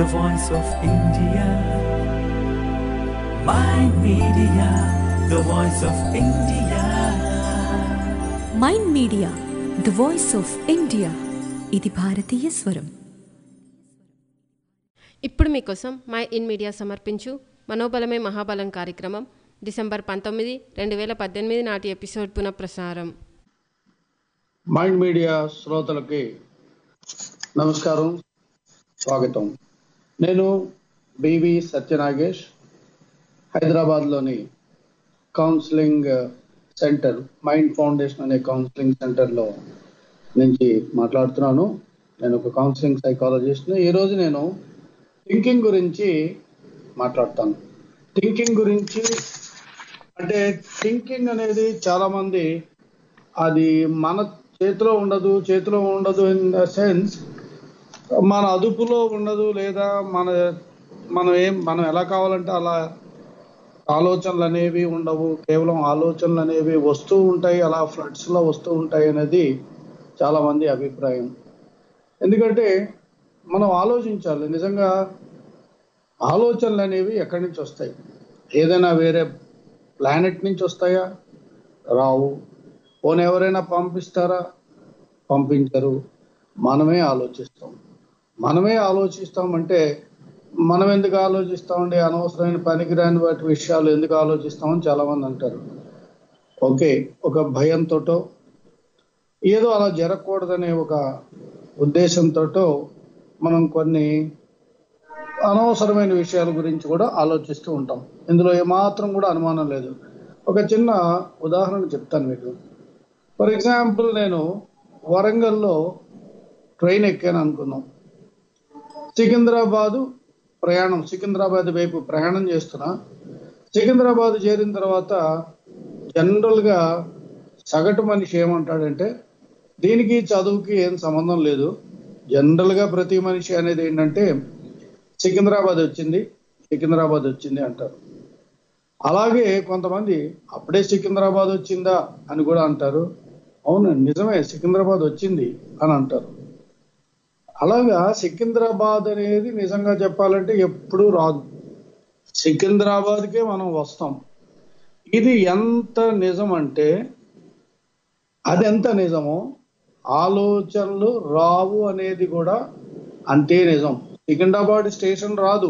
the voice of India. Mind Media, the voice of India. Mind media the voice of India. ఇది భారతీయ స్వరం. ఇప్పుడు మీకోసం my in media సమర్పించు మనోబలమే మహాబలం కార్యక్రమం డిసెంబర్ 19, 2018 నాటి ఎపిసోడ్ పునఃప్రసారం. మైండ్ మీడియా శ్రోతలకి నమస్కారం, స్వాగతం. నేను బివి సత్యనాగేష్, హైదరాబాద్లోని కౌన్సిలింగ్ సెంటర్ మైండ్ ఫౌండేషన్ అనే కౌన్సిలింగ్ సెంటర్లో నుంచి మాట్లాడుతున్నాను. నేను ఒక కౌన్సిలింగ్ సైకాలజిస్ట్ని. ఈరోజు నేను థింకింగ్ గురించి మాట్లాడతాను. థింకింగ్ గురించి అంటే థింకింగ్ అనేది చాలామంది అది మన చేతిలో ఉండదు ఇన్ ద సెన్స్ మన అదుపులో ఉండదు, లేదా మనం ఎలా కావాలంటే అలా ఆలోచనలు అనేవి ఉండవు. కేవలం ఆలోచనలు అనేవి వస్తూ ఉంటాయి, అలా ఫ్లడ్స్లో వస్తూ ఉంటాయి అనేది చాలామంది అభిప్రాయం. ఎందుకంటే మనం ఆలోచించాలి, నిజంగా ఆలోచనలు అనేవి ఎక్కడి నుంచి వస్తాయి? ఏదైనా వేరే ప్లానెట్ నుంచి వస్తాయా? రావు. పోనీ ఎవరైనా పంపిస్తారా? పంపించరు. మనమే ఆలోచిస్తామంటే మనం ఎందుకు ఆలోచిస్తామండి? అనవసరమైన పనికిరాని వాటి విషయాలు ఎందుకు ఆలోచిస్తామని చాలామంది అంటారు. ఓకే, ఒక భయంతోటో ఏదో అలా జరగకూడదనే ఒక ఉద్దేశంతో మనం కొన్ని అనవసరమైన విషయాల గురించి కూడా ఆలోచిస్తూ ఉంటాం. ఇందులో ఏమాత్రం కూడా అనుమానం లేదు. ఒక చిన్న ఉదాహరణ చెప్తాను మీకు. ఫర్ ఎగ్జాంపుల్, నేను వరంగల్లో ట్రైన్ ఎక్కాను అనుకుందాం. సికింద్రాబాద్ వైపు ప్రయాణం చేస్తున్నా. సికింద్రాబాద్ చేరిన తర్వాత జనరల్గా సగటు మనిషి ఏమంటాడంటే, దీనికి చదువుకి ఏం సంబంధం లేదు. జనరల్గా ప్రతి మనిషి అనేది ఏంటంటే సికింద్రాబాద్ వచ్చింది అంటారు. అలాగే కొంతమంది అప్పుడే సికింద్రాబాద్ వచ్చిందా అని కూడా అంటారు. అవును, నిజమే, సికింద్రాబాద్ వచ్చింది అని అంటారు. అలాగా సికింద్రాబాద్ అనేది నిజంగా చెప్పాలంటే ఎప్పుడూ రాదు. సికింద్రాబాద్కే మనం వస్తాం. ఇది ఎంత నిజం అంటే, అది ఎంత నిజమో ఆలోచనలు రావు అనేది కూడా అంతే నిజం. సికింద్రాబాద్ స్టేషన్ రాదు,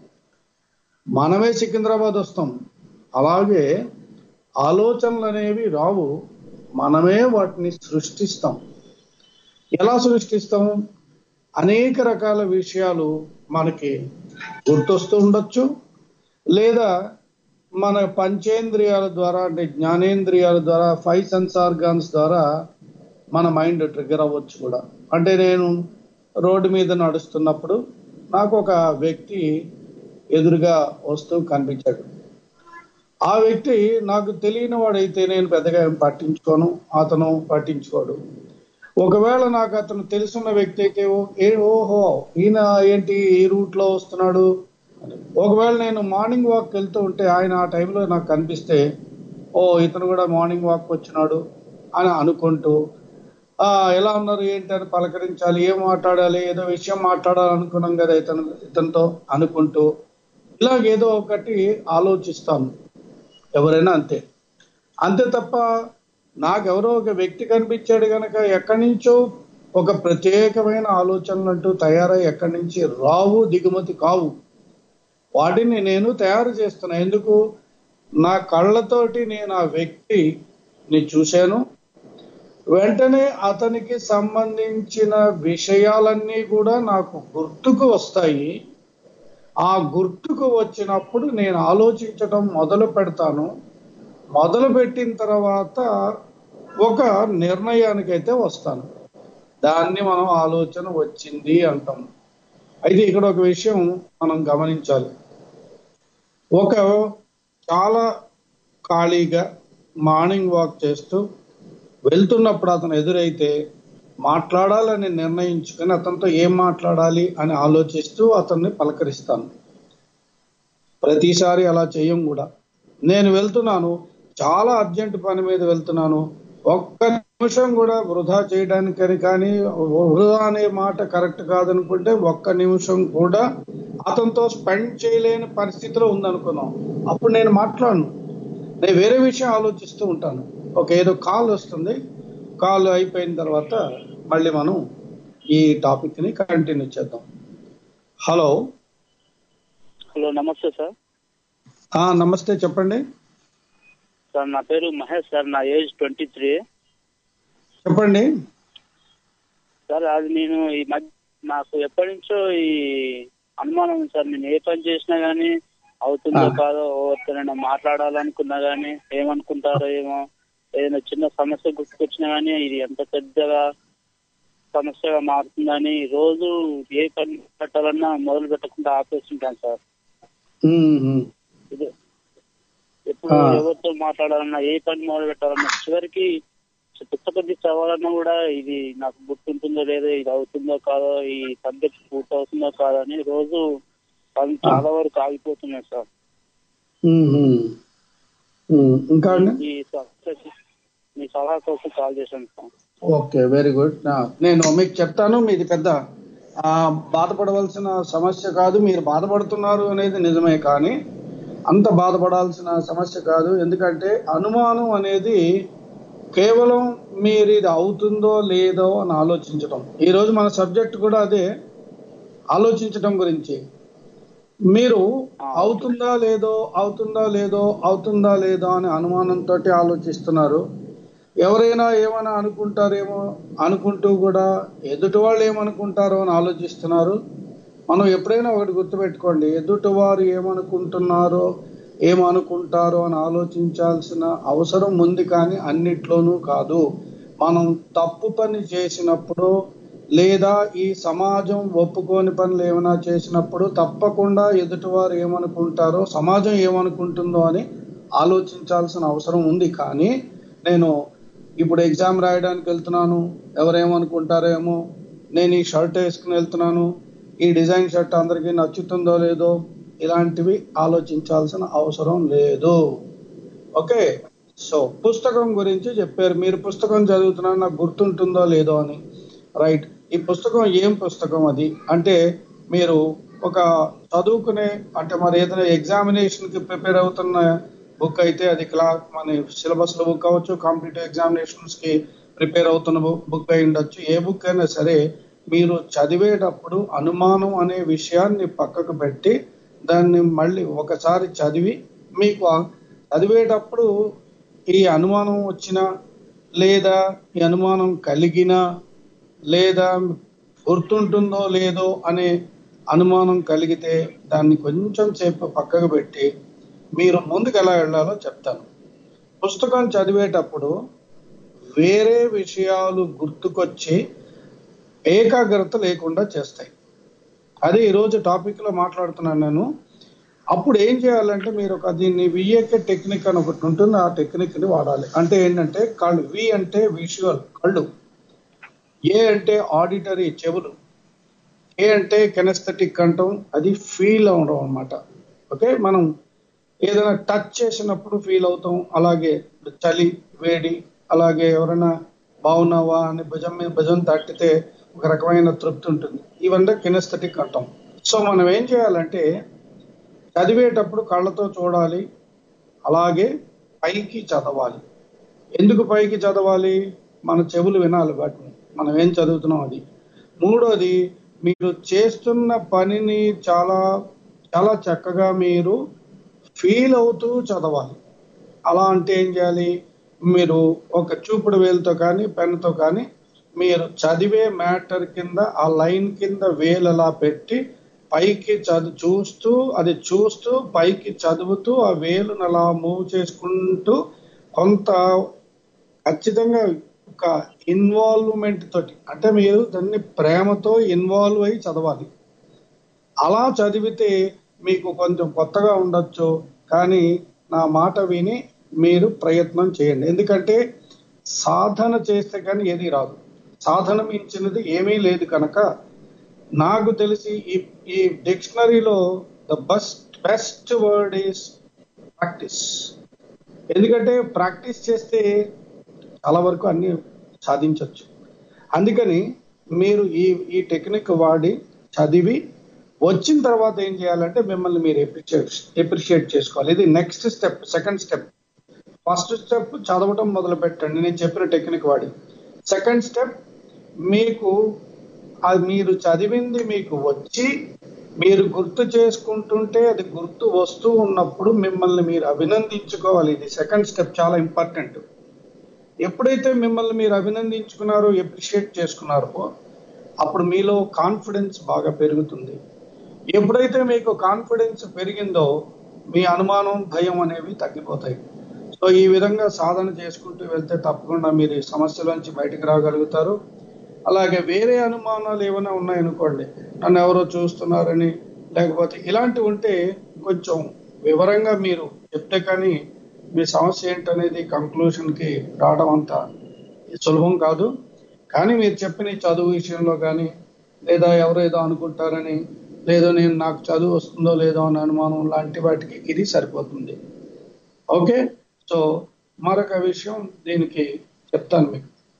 మనమే సికింద్రాబాద్ వస్తాం. అలాగే ఆలోచనలు అనేవి రావు, మనమే వాటిని సృష్టిస్తాం. ఎలా సృష్టిస్తాము? అనేక రకాల విషయాలు మనకి గుర్తొస్తూ ఉండొచ్చు, లేదా మన పంచేంద్రియాల ద్వారా అంటే జ్ఞానేంద్రియాల ద్వారా 5 సెన్స్ ఆర్గాన్స్ ద్వారా మన మైండ్ ట్రిగ్గర్ అవ్వచ్చు కూడా. అంటే నేను రోడ్డు మీద నడుస్తున్నప్పుడు నాకు ఒక వ్యక్తి ఎదురుగా వస్తూ కనిపించాడు. ఆ వ్యక్తి నాకు తెలియని వాడైతే నేను పెద్దగా ఏం పట్టించుకోను, అతను పట్టించుకోడు. ఒకవేళ నాకు అతను తెలుసున్న వ్యక్తి అయితే ఓహో ఈయన ఏంటి ఈ రూట్లో వస్తున్నాడు. ఒకవేళ నేను మార్నింగ్ వాక్ వెళ్తూ ఉంటే ఆయన ఆ టైంలో నాకు కనిపిస్తే, ఓ ఇతను కూడా మార్నింగ్ వాక్ వచ్చినాడు అని అనుకుంటూ ఎలా ఉన్నారు ఏంటి అని పలకరించాలి, ఏం మాట్లాడాలి, ఏదో విషయం మాట్లాడాలనుకున్నాం కదా ఇతనితో అనుకుంటూ ఇలాగేదో ఒకటి ఆలోచిస్తాను. ఎవరైనా అంతే తప్ప నాకెవరో ఒక వ్యక్తి కనిపించాడు కనుక ఎక్కడి నుంచో ఒక ప్రత్యేకమైన ఆలోచనలు అంటూ తయారై ఎక్కడి నుంచి రావు, దిగుమతి కావు. వాటిని నేను తయారు చేస్తున్నా. ఎందుకు? నా కళ్ళతోటి నేను ఆ వ్యక్తిని చూశాను, వెంటనే అతనికి సంబంధించిన విషయాలన్నీ కూడా నాకు గుర్తుకు వస్తాయి. ఆ గుర్తుకు వచ్చినప్పుడు నేను ఆలోచించటం మొదలు పెడతాను. మొదలు పెట్టిన తర్వాత ఒక నిర్ణయానికైతే వస్తాను. దాన్ని మనం ఆలోచన వచ్చింది అంటాం. అయితే ఇక్కడ ఒక విషయం మనం గమనించాలి. ఒక చాలా ఖాళీగా మార్నింగ్ వాక్ చేస్తూ వెళ్తున్నప్పుడు అతను ఎదురైతే మాట్లాడాలని నిర్ణయించుకొని అతనితో ఏం మాట్లాడాలి అని ఆలోచిస్తూ అతన్ని పలకరిస్తాను. ప్రతిసారి అలా చేయం కూడా. నేను వెళ్తున్నాను, చాలా అర్జెంట్ పని మీద వెళ్తున్నాను, ఒక్క నిమిషం కూడా వృధా చేయడానికని, కానీ వృధా అనే మాట కరెక్ట్ కాదనుకుంటే ఒక్క నిమిషం కూడా అతనితో స్పెండ్ చేయలేని పరిస్థితిలో ఉందనుకున్నాం. అప్పుడు నేను మాట్లాడను, నేను వేరే విషయం ఆలోచిస్తూ ఉంటాను. ఏదో కాల్ వస్తుంది, కాల్ అయిపోయిన తర్వాత మళ్ళీ మనం ఈ టాపిక్ ని కంటిన్యూ చేద్దాం. హలో. నమస్తే సార్. నమస్తే, చెప్పండి సార్. నా పేరు మహేష్ సార్, నా ఏజ్ 23. చెప్పండి సార్. అది నేను ఈ మధ్య నాకు ఎప్పటి నుంచో ఈ అనుమానం సార్. నేను ఏ పని చేసినా గానీ అవుతుందో కాదో, ఎవరితోనైనా మాట్లాడాలనుకున్నా గానీ ఏమనుకుంటారో ఏమో, ఏదైనా చిన్న సమస్య గుర్తుకొచ్చినా గానీ ఇది ఎంత పెద్దగా సమస్యగా మారుతుందని రోజు ఏ పని పెట్టాలన్నా మొదలు పెట్టకుండా ఆపేస్తుంటాను సార్. ఇది ఎప్పుడు ఎవరితో మాట్లాడాలన్నా, ఏ పని మొదలు పెట్టాలన్నా, చివరికి పుస్తకం చదవాలన్నా కూడా ఇది నాకు గుర్తుంటుందో లేదో, ఇది అవుతుందో కాదో, ఈ సబ్జెక్ట్ పూర్తి అవుతుందో కాదో అని రోజు పని చాలా వరకు ఆగిపోతున్నాయి సార్. ఇంకా మీ సలహా కోసం కాల్ చేశాను సార్. Okay, very good. నేను మీకు చెప్తాను, మీది పెద్ద బాధపడవలసిన సమస్య కాదు. మీరు బాధపడుతున్నారు అనేది నిజమే, కానీ అంత బాధపడాల్సిన సమస్య కాదు. ఎందుకంటే అనుమానం అనేది కేవలం మీరు ఇది అవుతుందో లేదో అని ఆలోచించడం. ఈరోజు మన సబ్జెక్ట్ కూడా అదే, ఆలోచించడం గురించి. మీరు అవుతుందా లేదో అవుతుందా లేదో అవుతుందా లేదో అని అనుమానంతో ఆలోచిస్తున్నారు. ఎవరైనా ఏమైనా అనుకుంటారేమో అనుకుంటూ కూడా ఎదుటి వాళ్ళు ఏమనుకుంటారో అని ఆలోచిస్తున్నారు. మనం ఎప్పుడైనా ఒకటి గుర్తుపెట్టుకోండి, ఎదుటివారు ఏమనుకుంటున్నారో ఏమనుకుంటారో అని ఆలోచించాల్సిన అవసరం ఉంది, కానీ అన్నిట్లోనూ కాదు. మనం తప్పు పని చేసినప్పుడు లేదా ఈ సమాజం ఒప్పుకోని పనులు ఏమైనా చేసినప్పుడు తప్పకుండా ఎదుటివారు ఏమనుకుంటారో, సమాజం ఏమనుకుంటుందో అని ఆలోచించాల్సిన అవసరం ఉంది. కానీ నేను ఇప్పుడు ఎగ్జామ్ రాయడానికి వెళ్తున్నాను, ఎవరేమనుకుంటారేమో, నేను ఈ షర్ట్ వేసుకుని వెళ్తున్నాను, ఈ డిజైన్ షర్ట్ అందరికీ నచ్చుతుందో లేదో, ఇలాంటివి ఆలోచించాల్సిన అవసరం లేదు. ఓకే, సో పుస్తకం గురించి చెప్పారు. మీరు పుస్తకం చదువుతున్నారు, నాకు గుర్తుంటుందో లేదో అని. రైట్. ఈ పుస్తకం ఏం పుస్తకం అది అంటే, మీరు ఒక చదువుకునే అంటే మరి ఏదైనా ఎగ్జామినేషన్ కి ప్రిపేర్ అవుతున్న బుక్ అయితే అది మన సిలబస్ లో బుక్ అవ్వచ్చు, కాంపిటేటివ్ ఎగ్జామినేషన్స్ కి ప్రిపేర్ అవుతున్న బుక్ అయి ఉండొచ్చు. ఏ బుక్ అయినా సరే మీరు చదివేటప్పుడు అనుమానం అనే విషయాన్ని పక్కకు పెట్టి దాన్ని మళ్ళీ ఒకసారి చదివి, మీకు చదివేటప్పుడు ఈ అనుమానం వచ్చినా లేదా ఈ అనుమానం కలిగినా లేదా గుర్తుంటుందో లేదో అనే అనుమానం కలిగితే దాన్ని కొంచెం సేపు పక్కకు పెట్టి మీరు ముందుకు ఎలా వెళ్ళాలో చెప్తాను. పుస్తకం చదివేటప్పుడు వేరే విషయాలు గుర్తుకొచ్చి ఏకాగ్రత లేకుండా చేస్తాయి. అదే ఈరోజు టాపిక్ లో మాట్లాడుతున్నాను నేను. అప్పుడు ఏం చేయాలంటే, మీరు దీన్ని విఏకే టెక్నిక్ అని ఒకటి ఉంటుంది, ఆ టెక్నిక్ ని వాడాలి. అంటే ఏంటంటే, కళ్ళు. వి అంటే విజువల్, కళ్ళు. ఏ అంటే ఆడిటరీ, చెవులు. ఏ అంటే కెనెస్థెటిక్ అంటాం, అది ఫీల్ అవడం అనమాట. ఓకే, మనం ఏదైనా టచ్ చేసినప్పుడు ఫీల్ అవుతాం. అలాగే చలి, వేడి, అలాగే ఎవరైనా బాగున్నావా అని భుజం మీద భుజం తట్టితే ఒక రకమైన తృప్తి ఉంటుంది. ఇవన్నీ కెనెస్థెటిక్ అంటాం. సో మనం ఏం చేయాలంటే, చదివేటప్పుడు కళ్ళతో చూడాలి, అలాగే పైకి చదవాలి. ఎందుకు పైకి చదవాలి? మన చెవులు వినాలి వాటిని, మనం ఏం చదువుతున్నాం అది. మూడోది, మీరు చేస్తున్న పనిని చాలా చాలా చక్కగా మీరు ఫీల్ అవుతూ చదవాలి. అలా అంటే ఏం చేయాలి? మీరు ఒక చూపుడు వేలుతో కానీ పెన్నుతో కానీ మీరు చదివే మ్యాటర్ కింద ఆ లైన్ కింద వేలు అలా పెట్టి పైకి చూస్తూ అది చూస్తూ పైకి చదువుతూ ఆ వేలును అలా మూవ్ చేసుకుంటూ కొంత ఖచ్చితంగా ఒక ఇన్వాల్వ్మెంట్ తోటి, అంటే మీరు దాన్ని ప్రేమతో ఇన్వాల్వ్ అయి చదవాలి. అలా చదివితే మీకు కొంచెం కొత్తగా ఉండొచ్చు, కానీ నా మాట విని మీరు ప్రయత్నం చేయండి. ఎందుకంటే సాధన చేస్తే కానీ ఏది రాదు. సాధన మించినది ఏమీ లేదు కనుక నాకు తెలిసి ఈ డిక్షనరీలో the best word is practice. ఎందుకంటే ప్రాక్టీస్ చేస్తే చాలా వరకు అన్ని సాధించవచ్చు. అందుకని మీరు ఈ టెక్నిక్ వాడి చదివి వచ్చిన తర్వాత ఏం చేయాలంటే మిమ్మల్ని మీరు ఎప్రిషియేట్ చేసుకోవాలి. ఇది next step. Second step. First step చదవటం మొదలు పెట్టండి, నేను చెప్పిన టెక్నిక్ వాడి. సెకండ్ స్టెప్, మీకు అది మీరు చదివింది మీకు వచ్చి మీరు గుర్తు చేసుకుంటుంటే అది గుర్తు వస్తూ ఉన్నప్పుడు మిమ్మల్ని మీరు అభినందించుకోవాలి. ఇది సెకండ్ స్టెప్, చాలా ఇంపార్టెంట్. ఎప్పుడైతే మిమ్మల్ని మీరు అభినందించుకున్నారో, ఎప్రిషియేట్ చేసుకున్నారో, అప్పుడు మీలో కాన్ఫిడెన్స్ బాగా పెరుగుతుంది. ఎప్పుడైతే మీకు కాన్ఫిడెన్స్ పెరిగిందో మీ అనుమానం, భయం అనేవి తగ్గిపోతాయి. సో ఈ విధంగా సాధన చేసుకుంటూ వెళ్తే తప్పకుండా మీరు ఈ సమస్యలోంచి బయటకు రాగలుగుతారు. అలాగే వేరే అనుమానాలు ఏమైనా ఉన్నాయనుకోండి, నన్ను ఎవరో చూస్తున్నారని, లేకపోతే ఇలాంటివి ఉంటే కొంచెం వివరంగా మీరు చెప్తే కానీ మీ సమస్య ఏంటనేది కంక్లూషన్కి రావడం అంత సులభం కాదు. కానీ మీరు చెప్పిన చదువు విషయంలో కానీ, లేదా ఎవరో ఏదో అనుకుంటారని, లేదో నాకు చదువు వస్తుందో లేదో అని అనుమానం లాంటి వాటికి ఇది సరిపోతుంది. ఓకే, సో మరొక విషయం దీనికి చెప్తాను.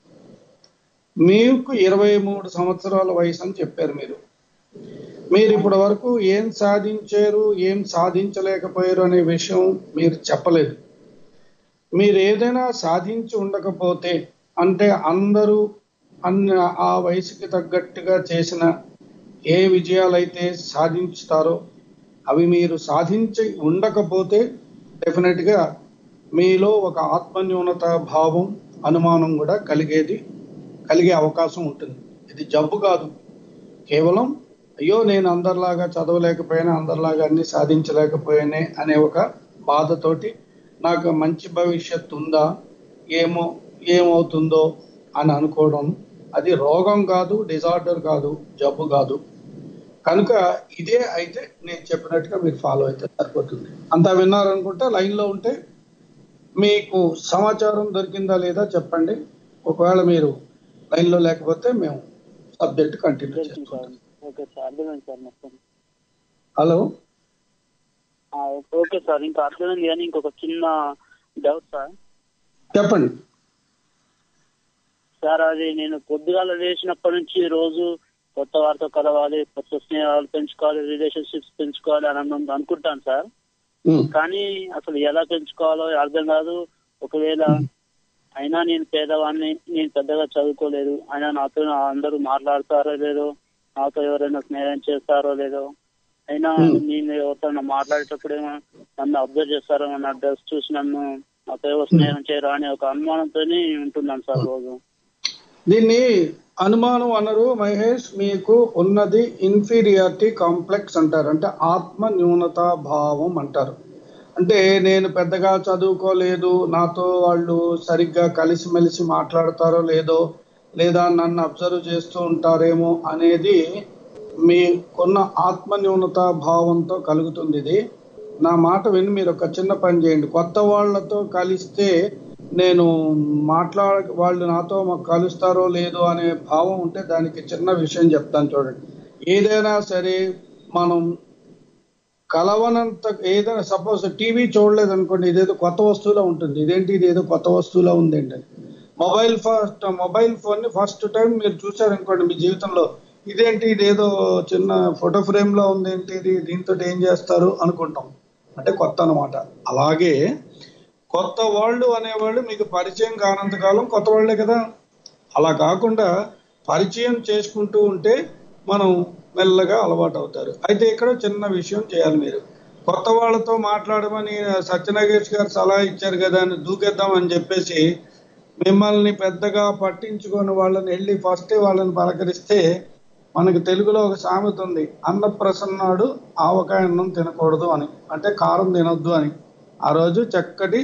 మీకు 23 సంవత్సరాల వయసు అని చెప్పారు. మీరు ఇప్పటి వరకు ఏం సాధించారు, ఏం సాధించలేకపోయారు అనే విషయం మీరు చెప్పలేదు. మీరు ఏదైనా సాధించి ఉండకపోతే, అంటే అందరూ ఆ వయసుకి తగ్గట్టుగా చేసిన ఏ విజయాలైతే సాధించుతారో అవి మీరు సాధించి ఉండకపోతే డెఫినెట్గా మీలో ఒక ఆత్మన్యూనత భావం, అనుమానం కూడా కలిగే అవకాశం ఉంటుంది. ఇది జబ్బు కాదు, కేవలం అయ్యో నేను అందరిలాగా చదవలేకపోయాను, అందరిలాగా అన్ని సాధించలేకపోయానే అనే ఒక బాధతోటి నాకు మంచి భవిష్యత్తు ఉందా, ఏమవుతుందో అని అనుకోవడం, అది రోగం కాదు, డిజార్డర్ కాదు, జబ్బు కాదు. కనుక ఇదే అయితే నేను చెప్పినట్టుగా మీరు ఫాలో అయితే సరిపోతుంది. అంతా విన్నారనుకుంటే లైన్లో ఉంటే మీకు సమాచారం దొరికిందా లేదా చెప్పండి. ఒకవేళ మీరు లైన్లో లేకపోతే మేము సబ్జెక్ట్ కంటిన్యూ చేస్తాం. హలో, ఓకే సార్, ఇంకా అర్థమైంది. కానీ ఇంకొక చిన్న డౌట్ సార్. చెప్పండి సార్. అది నేను పొద్దుగాల లేచినప్పటి నుంచి రోజు కొత్త వారితో కలవాలి, కొత్త స్నేహాలు పెంచుకోవాలి, రిలేషన్షిప్స్ పెంచుకోవాలి అని అనుకుంటాను సార్. కానీ అసలు ఎలా పెంచుకోవాలో అర్థం కాదు. ఒకవేళ అయినా నేను పేదవాడిని, నేను పెద్దగా చదువుకోలేదు, అయినా నాతో అందరూ మాట్లాడతారో లేదో, నాతో ఎవరైనా స్నేహం చేస్తారో లేదో, అయినా నేను ఎవరితో మాట్లాడేటప్పుడేమో నన్ను అబ్జర్వ్ చేస్తారో, నా డ్రెస్ చూసి నన్ను నాతో ఎవరు స్నేహం చేయరా అనే ఒక అనుమానంతోనే ఉంటున్నాను సార్ రోజు. దీన్ని అనుమానం అనరు మహేష్, మీకు ఉన్నది ఇన్ఫీరియారిటీ కాంప్లెక్స్ అంటారు. అంటే ఆత్మ న్యూనతా భావం అంటారు. అంటే నేను పెద్దగా చదువుకోలేదు, నాతో వాళ్ళు సరిగ్గా కలిసిమెలిసి మాట్లాడతారో లేదో, లేదా నన్ను అబ్జర్వ్ చేస్తూ ఉంటారేమో అనేది మీకున్న ఆత్మ న్యూనతా భావంతో కలుగుతుంది. ఇది నా మాట విని మీరు ఒక చిన్న పని చేయండి. కొత్త వాళ్లతో కలిస్తే నేను వాళ్ళు నాతో కలుస్తారో లేదో అనే భావం ఉంటే దానికి చిన్న విషయం చెప్తాను చూడండి. ఏదైనా సరే మనం కలవనంత, ఏదైనా సపోజ్ టీవీ చూడలేదు అనుకోండి, ఇదేదో కొత్త వస్తువులా ఉంటుంది. ఇదేంటి ఇదేదో కొత్త వస్తువులా ఉందేంటి. మొబైల్ ఫోన్ ని ఫస్ట్ టైం మీరు చూసారనుకోండి మీ జీవితంలో, ఇదేంటి ఇదేదో చిన్న ఫోటో ఫ్రేమ్ లో ఉందేంటి, ఇది దీంతో ఏం చేస్తారు అనుకుంటాం, అంటే కొత్త అనమాట. అలాగే కొత్త వాళ్ళు అనేవాళ్ళు మీకు పరిచయం కానంత కాలం కొత్త వాళ్లే కదా. అలా కాకుండా పరిచయం చేసుకుంటూ ఉంటే మనం మెల్లగా అలవాటు అవుతారు. అయితే ఇక్కడ చిన్న విషయం చేయాలి. మీరు కొత్త వాళ్ళతో మాట్లాడమని సత్యనాగేష్ గారు సలహా ఇచ్చారు కదా అని దూకేద్దామని చెప్పేసి మిమ్మల్ని పెద్దగా పట్టించుకొని వాళ్ళని వెళ్ళి ఫస్ట్ వాళ్ళని పలకరిస్తే, మనకి తెలుగులో ఒక సామెత ఉంది, అన్నప్రసన్నాడు ఆవకాయ అన్నం తినకూడదు అని, అంటే కారం తినొద్దు అని. ఆ రోజు చక్కటి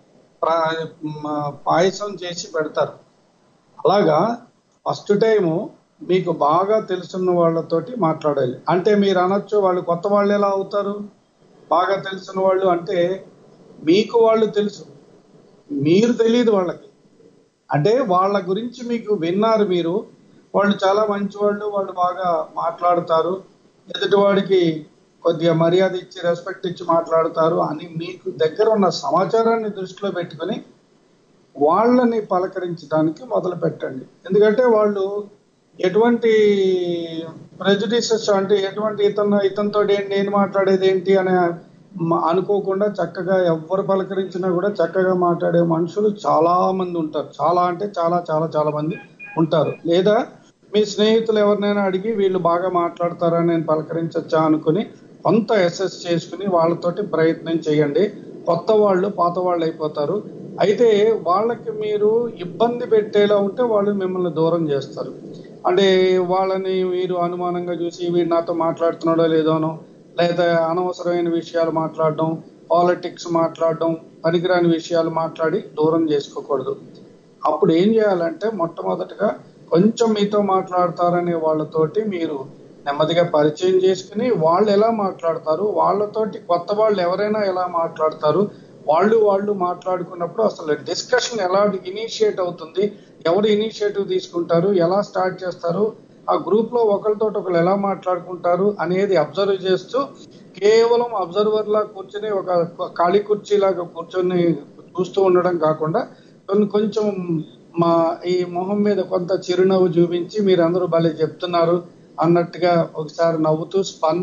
పాయసం చేసి పెడతారు. అలాగా ఫస్ట్ టైము మీకు బాగా తెలుసున్న వాళ్ళతోటి మాట్లాడాలి. అంటే మీరు అనొచ్చు వాళ్ళు కొత్త వాళ్ళు ఎలా అవుతారు, బాగా తెలిసిన వాళ్ళు అంటే మీకు వాళ్ళు తెలుసు, మీరు తెలియదు వాళ్ళకి. అంటే వాళ్ళ గురించి మీకు విన్నారు మీరు, వాళ్ళు చాలా మంచివాళ్ళు, వాళ్ళు బాగా మాట్లాడతారు, ఎదుటివాడికి కొద్దిగా మర్యాద ఇచ్చి రెస్పెక్ట్ ఇచ్చి మాట్లాడతారు అని మీకు దగ్గర ఉన్న సమాచారాన్ని దృష్టిలో పెట్టుకుని వాళ్ళని పలకరించడానికి మొదలు పెట్టండి. ఎందుకంటే వాళ్ళు ఎటువంటి ప్రెజుడిసెస్ అంటే ఎటువంటి ఇతనితో నేను మాట్లాడేది ఏంటి అని అనుకోకుండా చక్కగా ఎవరు పలకరించినా కూడా చక్కగా మాట్లాడే మనుషులు చాలా మంది ఉంటారు. చాలా అంటే చాలా చాలా చాలా మంది ఉంటారు. లేదా మీ స్నేహితులు ఎవరినైనా అడిగి వీళ్ళు బాగా మాట్లాడతారా నేను పలకరించచ్చా అనుకుని కొంత అసెస్ చేసుకుని వాళ్ళతోటి ప్రయత్నం చేయండి. కొత్త వాళ్ళు పాత వాళ్ళు అయిపోతారు. అయితే వాళ్ళకి మీరు ఇబ్బంది పెట్టేలా ఉంటే వాళ్ళు మిమ్మల్ని దూరం చేస్తారు. అంటే వాళ్ళని మీరు అనుమానంగా చూసి వీడు నాతో మాట్లాడుతున్నాడో లేదోనో, లేదా అనవసరమైన విషయాలు మాట్లాడడం, పాలిటిక్స్ మాట్లాడడం, పనికిరాని విషయాలు మాట్లాడి దూరం చేసుకోకూడదు. అప్పుడు ఏం చేయాలంటే మొట్టమొదటిగా కొంచెం మీతో మాట్లాడతారనే వాళ్ళతోటి మీరు నెమ్మదిగా పరిచయం చేసుకుని వాళ్ళు ఎలా మాట్లాడతారు, వాళ్ళతోటి కొత్త వాళ్ళు ఎవరైనా ఎలా మాట్లాడతారు, వాళ్ళు మాట్లాడుకున్నప్పుడు అసలు డిస్కషన్ ఎలా ఇనిషియేట్ అవుతుంది, ఎవరు ఇనిషియేటివ్ తీసుకుంటారు, ఎలా స్టార్ట్ చేస్తారు, ఆ గ్రూప్ లో ఒకరితో ఒకరు ఎలా మాట్లాడుకుంటారు అనేది అబ్జర్వ్ చేస్తూ కేవలం అబ్జర్వర్ లా కూర్చొని ఒక ఖాళీ కుర్చీలాగా కూర్చొని చూస్తూ ఉండడం కాకుండా కొంచెం మా ఈ మొహం మీద కొంత చిరునవ్వు చూపించి మీరందరూ భలే చెప్తున్నారు అన్నట్టుగా ఒకసారి నవ్వుతూ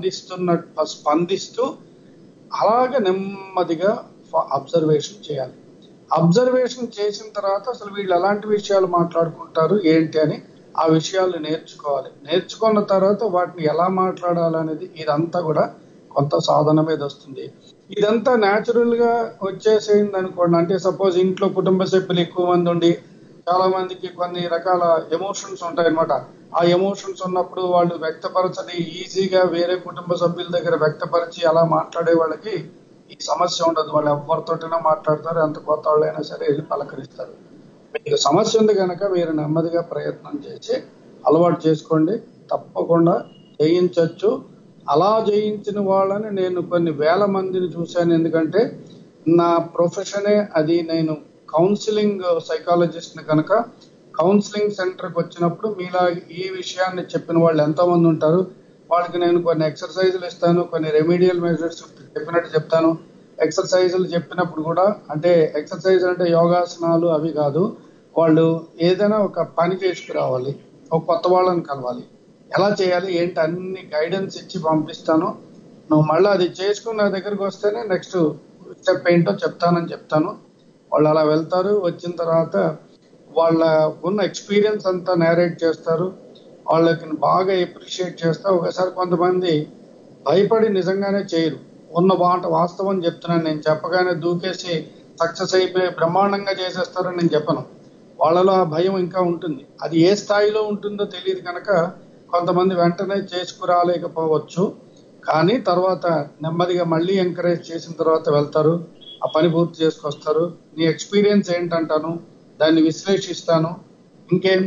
స్పందిస్తూ అలాగే నెమ్మదిగా అబ్జర్వేషన్ చేయాలి. అబ్జర్వేషన్ చేసిన తర్వాత అసలు వీళ్ళు ఎలాంటి విషయాలు మాట్లాడుకుంటారు ఏంటి అని ఆ విషయాలు నేర్చుకోవాలి. నేర్చుకున్న తర్వాత వాటిని ఎలా మాట్లాడాలనేది ఇదంతా కూడా కొంత సాధన మీద వస్తుంది. ఇదంతా న్యాచురల్ గా వచ్చేసేయింది అనుకోండి. అంటే సపోజ్ ఇంట్లో కుటుంబ సభ్యులు ఎక్కువ మంది ఉండి చాలా మందికి కొన్ని రకాల ఎమోషన్స్ ఉంటాయి అనమాట. ఆ ఎమోషన్స్ ఉన్నప్పుడు వాళ్ళు వ్యక్తపరచని ఈజీగా వేరే కుటుంబ సభ్యుల దగ్గర వ్యక్తపరిచి అలా మాట్లాడే వాళ్ళకి ఈ సమస్య ఉండదు. వాళ్ళు ఎవరితోటైనా మాట్లాడతారు, ఎంత కొత్త వాళ్ళైనా సరే వెళ్ళి పలకరిస్తారు. మీకు సమస్య ఉంది కనుక మీరు నెమ్మదిగా ప్రయత్నం చేసి అలవాటు చేసుకోండి. తప్పకుండా జయించవచ్చు. అలా జయించిన వాళ్ళని నేను కొన్ని వేల మందిని చూశాను. ఎందుకంటే నా ప్రొఫెషనే అది. నేను కౌన్సిలింగ్ సైకాలజిస్ట్ ని కనుక కౌన్సిలింగ్ సెంటర్కి వచ్చినప్పుడు మీలా ఈ విషయాన్ని చెప్పిన వాళ్ళు ఎంతో మంది ఉంటారు. వాళ్ళకి నేను కొన్ని ఎక్సర్సైజులు ఇస్తాను, కొన్ని రెమెడియల్ మెజర్స్ చెప్పినట్టు చెప్తాను. ఎక్సర్సైజులు చెప్పినప్పుడు కూడా అంటే ఎక్సర్సైజ్ అంటే యోగాసనాలు అవి కాదు, వాళ్ళు ఏదైనా ఒక పని చేసుకురావాలి, ఒక కొత్త వాళ్ళని కలవాలి, ఎలా చేయాలి ఏంటి అన్ని గైడెన్స్ ఇచ్చి పంపిస్తాను. నువ్వు మళ్ళీ అది చేసుకుని నా దగ్గరికి వస్తేనే నెక్స్ట్ స్టెప్ ఏంటో చెప్తాను. వాళ్ళు అలా వెళ్తారు. వచ్చిన తర్వాత వాళ్ళ ఉన్న ఎక్స్పీరియన్స్ అంతా నేరేట్ చేస్తారు. వాళ్ళకి బాగా ఎప్రిషియేట్ చేస్తా. ఒకసారి కొంతమంది భయపడి నిజంగానే చేయరు. ఉన్న మాట వాస్తవం చెప్తున్నాను. నేను చెప్పగానే దూకేసి సక్సెస్ అయిపోయి బ్రహ్మాండంగా చేసేస్తారని నేను చెప్పను. వాళ్ళలో ఆ భయం ఇంకా ఉంటుంది. అది ఏ స్థాయిలో ఉంటుందో తెలియదు కనుక కొంతమంది వెంటనే చేసుకురాలేకపోవచ్చు. కానీ తర్వాత నెమ్మదిగా మళ్ళీ ఎంకరేజ్ చేసిన తర్వాత వెళ్తారు, ఆ పని పూర్తి చేసుకొస్తారు. నీ ఎక్స్పీరియన్స్ ఏంటంటాను, దాన్ని విశ్లేషిస్తాను, ఇంకేం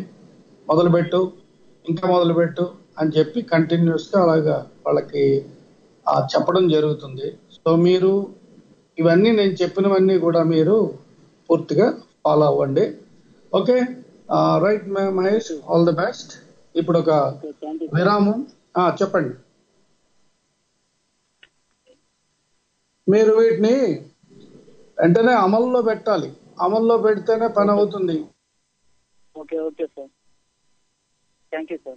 మొదలుపెట్టు అని చెప్పి కంటిన్యూస్ గా అలాగా వాళ్ళకి చెప్పడం జరుగుతుంది. సో మీరు ఇవన్నీ నేను చెప్పినవన్నీ కూడా మీరు పూర్తిగా ఫాలో అవ్వండి. Okay, right Mahesh, all the best. ఇప్పుడు ఒక విరామం. చెప్పండి. మీరు వీటిని వెంటనే అమల్లో పెట్టాలి. అమల్లో పెడితేనే పని అవుతుంది. Okay sir, thank you sir.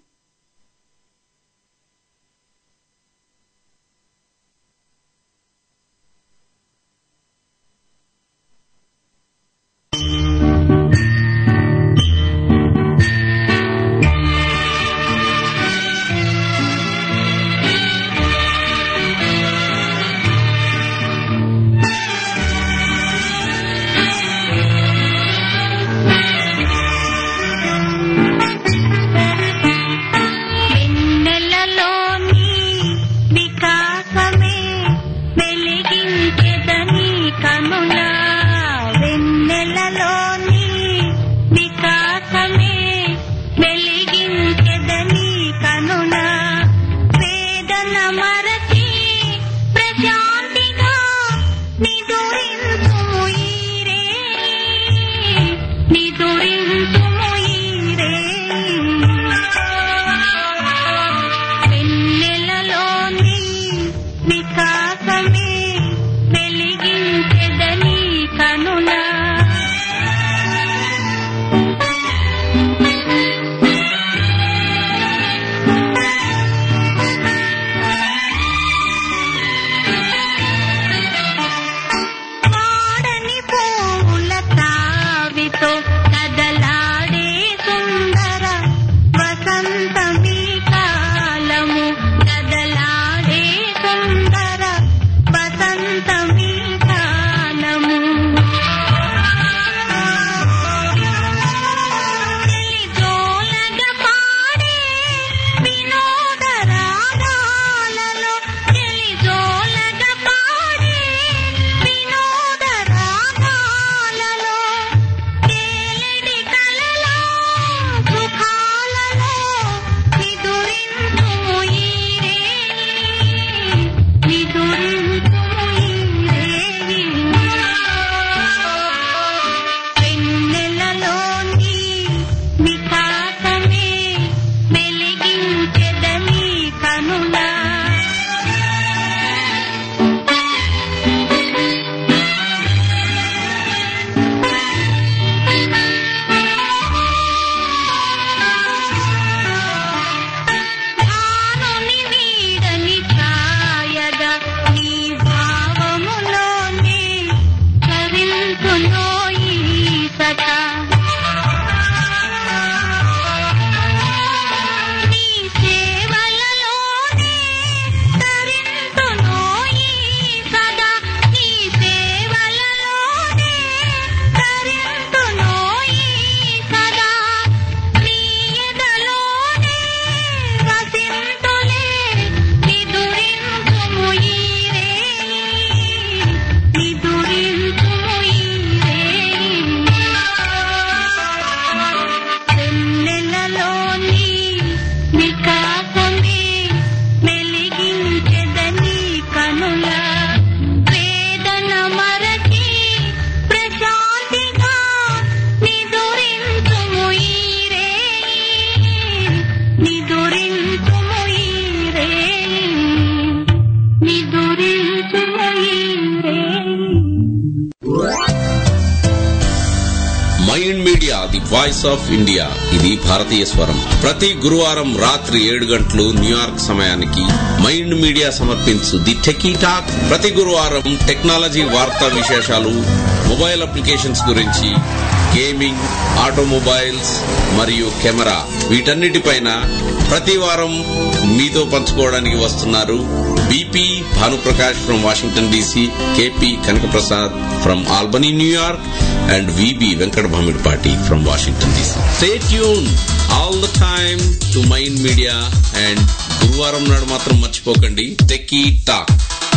Voice of India. ఇది భారతీయ స్వరం. ప్రతి గురువారం రాత్రి 7 గంటలు న్యూయార్క్ సమయానికి మైండ్ మీడియా సమర్పించు ది టెకీ టాక్. ప్రతి గురువారం టెక్నాలజీ వార్తా విశేషాలు, మొబైల్ అప్లికేషన్స్ గురించి, గేమింగ్, ఆటోమొబైల్స్ మరియు కెమెరా, వీటన్నిటిపైన ప్రతి వారం మీతో పంచుకోవడానికి వస్తున్నారు BP Bhanuprakash from Washington DC, KP Kanakaprasad from Albany New York, and VB Venkat Bhamirpati from Washington DC. Stay tuned all the time to Mind Media, and గురువారం నాడు మాత్రం మర్చిపోకండి techie talk.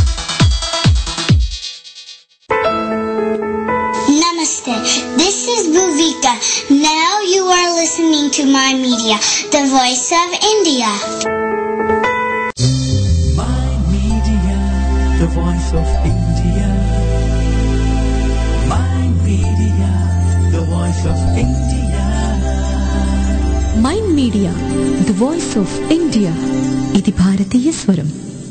Namaste. This is Bhuvika. Now you are listening to Mind Media, the voice of India. Mind Media, the voice of India. Mind Media, the voice of India. Mind media the voice of India. ఇది భారతీయ స్వరం.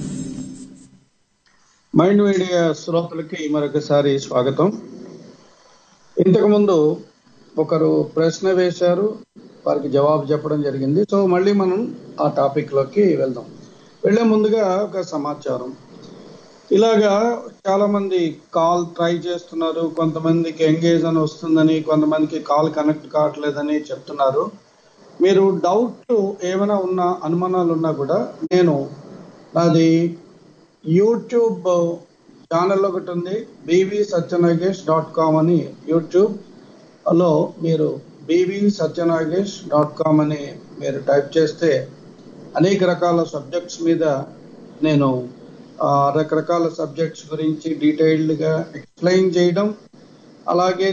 Mind media శ్రోతలకి మరొకసారి స్వాగతం. ఇంతకుముందు ఒకరు ప్రశ్న వేశారు, వారికి జవాబు చెప్పడం జరిగింది. సో మళ్ళీ మనం ఆ టాపిక్ లోకి వెళ్దాం. వెళ్లే ముందుగా ఒక సమాచారం. ఇలాగా చాలా మంది కాల్ ట్రై చేస్తున్నారు, కొంతమందికి ఎంగేజ్ అని వస్తుందని, కొంతమందికి కాల్ కనెక్ట్ కావట్లేదని చెప్తున్నారు. మీరు డౌట్ ఏమైనా ఉన్నా, అనుమానాలు ఉన్నా కూడా నేను నాది యూట్యూబ్ ఛానల్ ఒకటి ఉంది, bbsatyanageshcom అని. యూట్యూబ్లో మీరు bbsatyanageshcom అని మీరు టైప్ చేస్తే అనేక రకాల సబ్జెక్ట్స్ మీద నేను రకరకాల సబ్జెక్ట్స్ గురించి డీటెయిల్డ్గా ఎక్స్ప్లెయిన్ చేయడం, అలాగే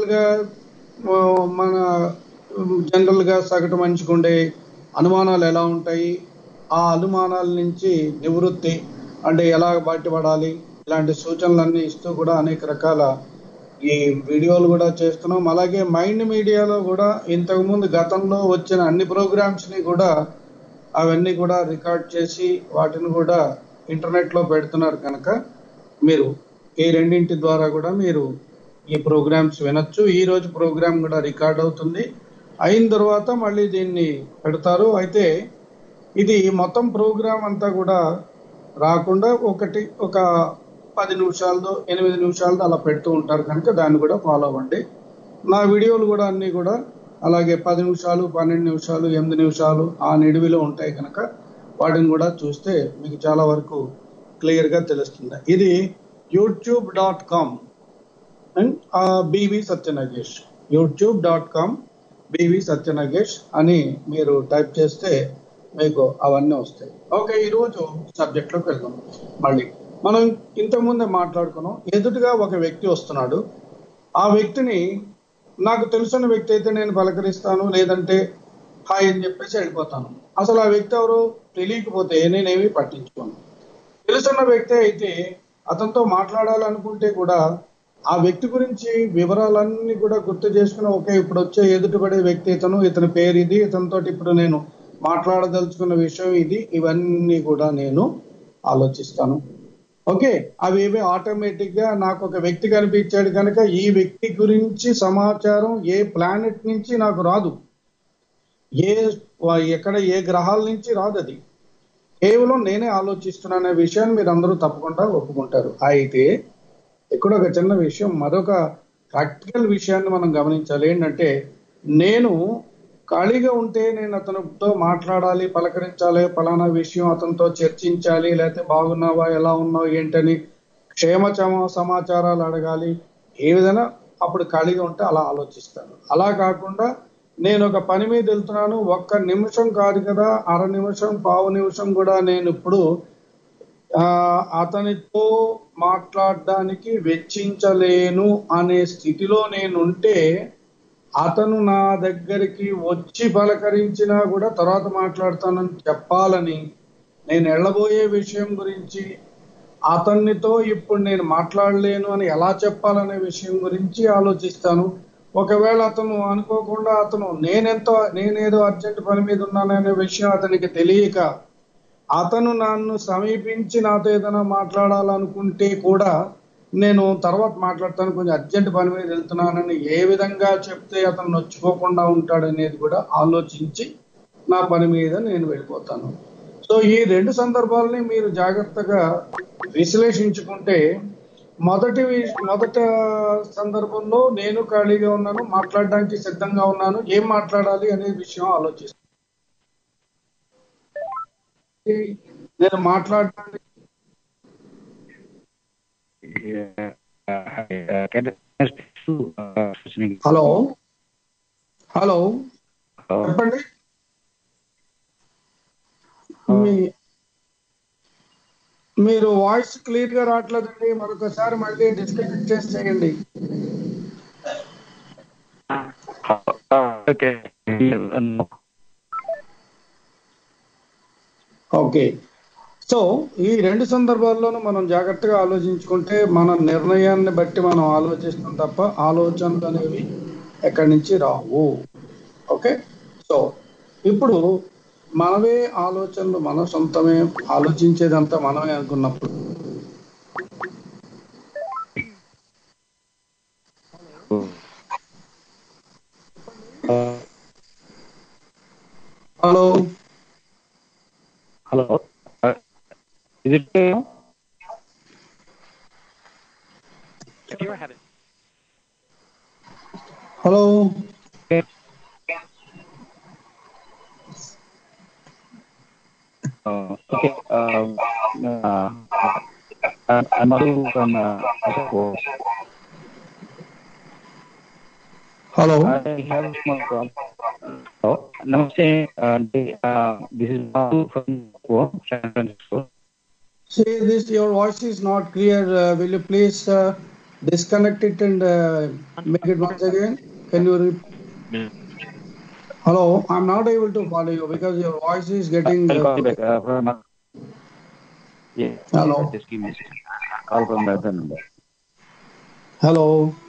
జనరల్గా సగటు మనిషికి ఉండే అనుమానాలు ఎలా ఉంటాయి, ఆ అనుమానాల నుంచి నివృత్తి అంటే ఎలా బయటపడాలి, ఇలాంటి సూచనలన్నీ ఇస్తూ కూడా అనేక రకాల ఈ వీడియోలు కూడా చేస్తున్నాం. అలాగే మైండ్ మీడియాలో కూడా ఇంతకుముందు గతంలో వచ్చిన అన్ని ప్రోగ్రామ్స్ని కూడా అవన్నీ కూడా రికార్డ్ చేసి వాటిని కూడా ఇంటర్నెట్లో పెడుతున్నారు కనుక మీరు ఈ రెండింటి ద్వారా కూడా మీరు ఈ ప్రోగ్రామ్స్ వినొచ్చు. ఈ రోజు ప్రోగ్రామ్ కూడా రికార్డ్ అవుతుంది, అయిన తర్వాత మళ్ళీ దీన్ని పెడతారు. అయితే ఇది మొత్తం ప్రోగ్రామ్ అంతా కూడా రాకుండా ఒక 10 నిమిషాలతో 8 నిమిషాలతో అలా పెడుతూ ఉంటారు కనుక దాన్ని కూడా ఫాలో అవ్వండి. నా వీడియోలు కూడా అన్నీ కూడా అలాగే 10 నిమిషాలు, 12 నిమిషాలు, 8 నిమిషాలు ఆ నిడివిలో ఉంటాయి కనుక వాటిని కూడా చూస్తే మీకు చాలా వరకు క్లియర్గా తెలుస్తుంది. ఇది youtube.com and B V Satyanagesh, youtube.com B V Satyanagesh అని మీరు టైప్ చేస్తే మీకు అవన్నీ వస్తాయి. ఓకే, ఈరోజు సబ్జెక్ట్లోకి వెళ్దాం. మళ్ళీ మనం ఇంతకుముందే మాట్లాడుకున్నాం, ఎదుటిగా ఒక వ్యక్తి వస్తున్నాడు, ఆ వ్యక్తిని నాకు తెలిసిన వ్యక్తి అయితే నేను పలకరిస్తాను, లేదంటే హాయ్ అని చెప్పేసి వెళ్ళిపోతాను. అసలు ఆ వ్యక్తి ఎవరో తెలియకపోతే నేనేమి పట్టించుకోను. తెలుసున్న వ్యక్తి అయితే అతనితో మాట్లాడాలనుకుంటే కూడా ఆ వ్యక్తి గురించి వివరాలన్నీ కూడా గుర్తు చేసుకుని, ఓకే ఇప్పుడు వచ్చే ఎదుటిపడే వ్యక్తి ఇతను, ఇతని పేరు ఇది, ఇతనితో ఇప్పుడు నేను మాట్లాడదలుచుకున్న విషయం ఇది, ఇవన్నీ కూడా నేను ఆలోచిస్తాను. ఓకే, అవి ఏవి ఆటోమేటిక్ గా నాకు ఒక వ్యక్తి కనిపించాడు కనుక ఈ వ్యక్తి గురించి సమాచారం ఏ ప్లానెట్ నుంచి నాకు రాదు, ఎక్కడ ఏ గ్రహాల నుంచి రాదు, అది కేవలం నేనే ఆలోచిస్తున్నానే విషయాన్ని మీరు అందరూ తప్పకుండా ఒప్పుకుంటారు. అయితే ఇక్కడ ఒక చిన్న విషయం, మరొక ప్రాక్టికల్ విషయాన్ని మనం గమనించాలి. ఏంటంటే నేను ఖాళీగా ఉంటే నేను అతనితో మాట్లాడాలి, పలకరించాలి, ఫలానా విషయం అతనితో చర్చించాలి, లేకపోతే బాగున్నావా, ఎలా ఉన్నావు, ఏంటని క్షేమ సమాచారాలు అడగాలి, ఏ విధంగా అప్పుడు ఖాళీగా ఉంటే అలా ఆలోచిస్తాను. అలా కాకుండా నేను ఒక పని మీద వెళ్తున్నాను, 1 నిమిషం కాదు కదా, 1/2 నిమిషం, 15 నిమిషం కూడా నేను ఇప్పుడు అతనితో మాట్లాడడానికి వెచ్చించలేను అనే స్థితిలో నేనుంటే అతను నా దగ్గరికి వచ్చి పలకరించినా కూడా తర్వాత మాట్లాడతానని చెప్పాలని, నేను వెళ్ళబోయే విషయం గురించి అతనితో ఇప్పుడు నేను మాట్లాడలేను అని ఎలా చెప్పాలనే విషయం గురించి ఆలోచిస్తాను. ఒకవేళ అతను అనుకోకుండా నేనేదో అర్జెంట్ పని మీద ఉన్నాననే విషయం అతనికి తెలియక అతను నన్ను సమీపించి నాతో ఏదైనా మాట్లాడాలనుకుంటే కూడా నేను తర్వాత మాట్లాడతాను, కొంచెం అర్జెంట్ పని మీద వెళ్తున్నానని ఏ విధంగా చెప్తే అతను నొచ్చుకోకుండా ఉంటాడనేది కూడా ఆలోచించి నా పని మీద నేను వెళ్ళిపోతాను. సో ఈ రెండు సందర్భాలని మీరు జాగ్రత్తగా విశ్లేషించుకుంటే మొదట సందర్భంలో నేను ఖాళీగా ఉన్నాను, మాట్లాడడానికి సిద్ధంగా ఉన్నాను, ఏం మాట్లాడాలి అనే విషయం ఆలోచిస్తాను. నేను మాట్లాడడానికి హలో హలో చెప్పండి. మీరు వాయిస్ క్లియర్ గా రావట్లేదండి, మరొకసారి మళ్ళీ డిస్కనెక్ట్ చేసి చేయండి. ఓకే. సో ఈ రెండు సందర్భాల్లోనూ మనం జాగ్రత్తగా ఆలోచించుకుంటే మన నిర్ణయాన్ని బట్టి మనం ఆలోచిస్తాం తప్ప ఆలోచనలు అనేవి ఎక్కడి నుంచి రావు. ఓకే. సో ఇప్పుడు మనమే ఆలోచనలు మన సొంతమే, ఆలోచించేదంతా మనమే అనుకున్నప్పుడు hello hello hello okay. I'm Madhu from Hello. I have a small problem. Hello. Namaste. This is Madhu from San Francisco. See, your voice is not clear. Will you please disconnect it and make it once again? Can you repeat? Hello, I'm not able to follow you because your voice is getting. I'll call you back. Yeah. Hello. Just give me a second. Call from the other number. Hello.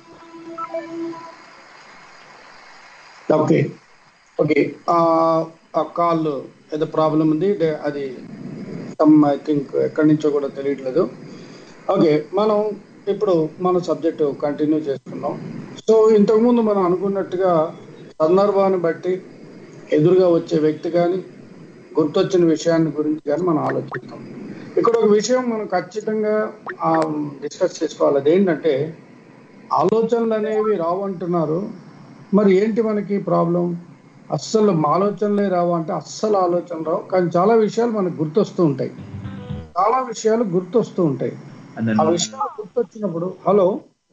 Okay. Okay. A call ఏదో problem ఉంది, అది I think ఎక్కడి నుంచో కూడా తెలియట్లేదు. Okay, మనం ఇప్పుడు మన సబ్జెక్ట్ కంటిన్యూ చేసుకున్నాం. సో ఇంతకుముందు మనం అనుకున్నట్టుగా సందర్భాన్ని బట్టి ఎదురుగా వచ్చే వ్యక్తి కానీ గుర్తొచ్చిన విషయాన్ని గురించి కానీ మనం ఆలోచిస్తాం. ఇక్కడ ఒక విషయం మనం ఖచ్చితంగా డిస్కస్ చేసుకోవాలి. అదేంటంటే ఆలోచనలు అనేవి రావంటున్నారు. మరి ఏంటి మనకి ప్రాబ్లం? అస్సలు ఆలోచనలే రావు అంటే అస్సలు ఆలోచన రావు, కానీ చాలా విషయాలు మనకు గుర్తొస్తూ ఉంటాయి. చాలా విషయాలు గుర్తొస్తూ ఉంటాయి. ఆ విషయాలు గుర్తొచ్చినప్పుడు హలో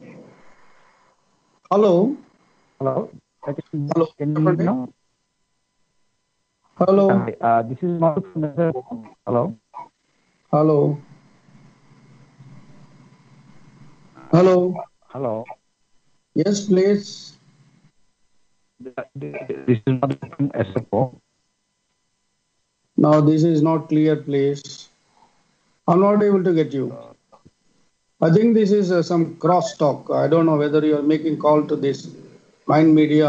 హలో Hello. హలో చెప్పండి. Hello This is Madhu from the Hello. Hello hello Hello. Yes please. This is Madhu from SFO. Now this is not clear, please. I'm not able to get you. I think this is some cross talk. I don't know whether you are making call to this Mind Media.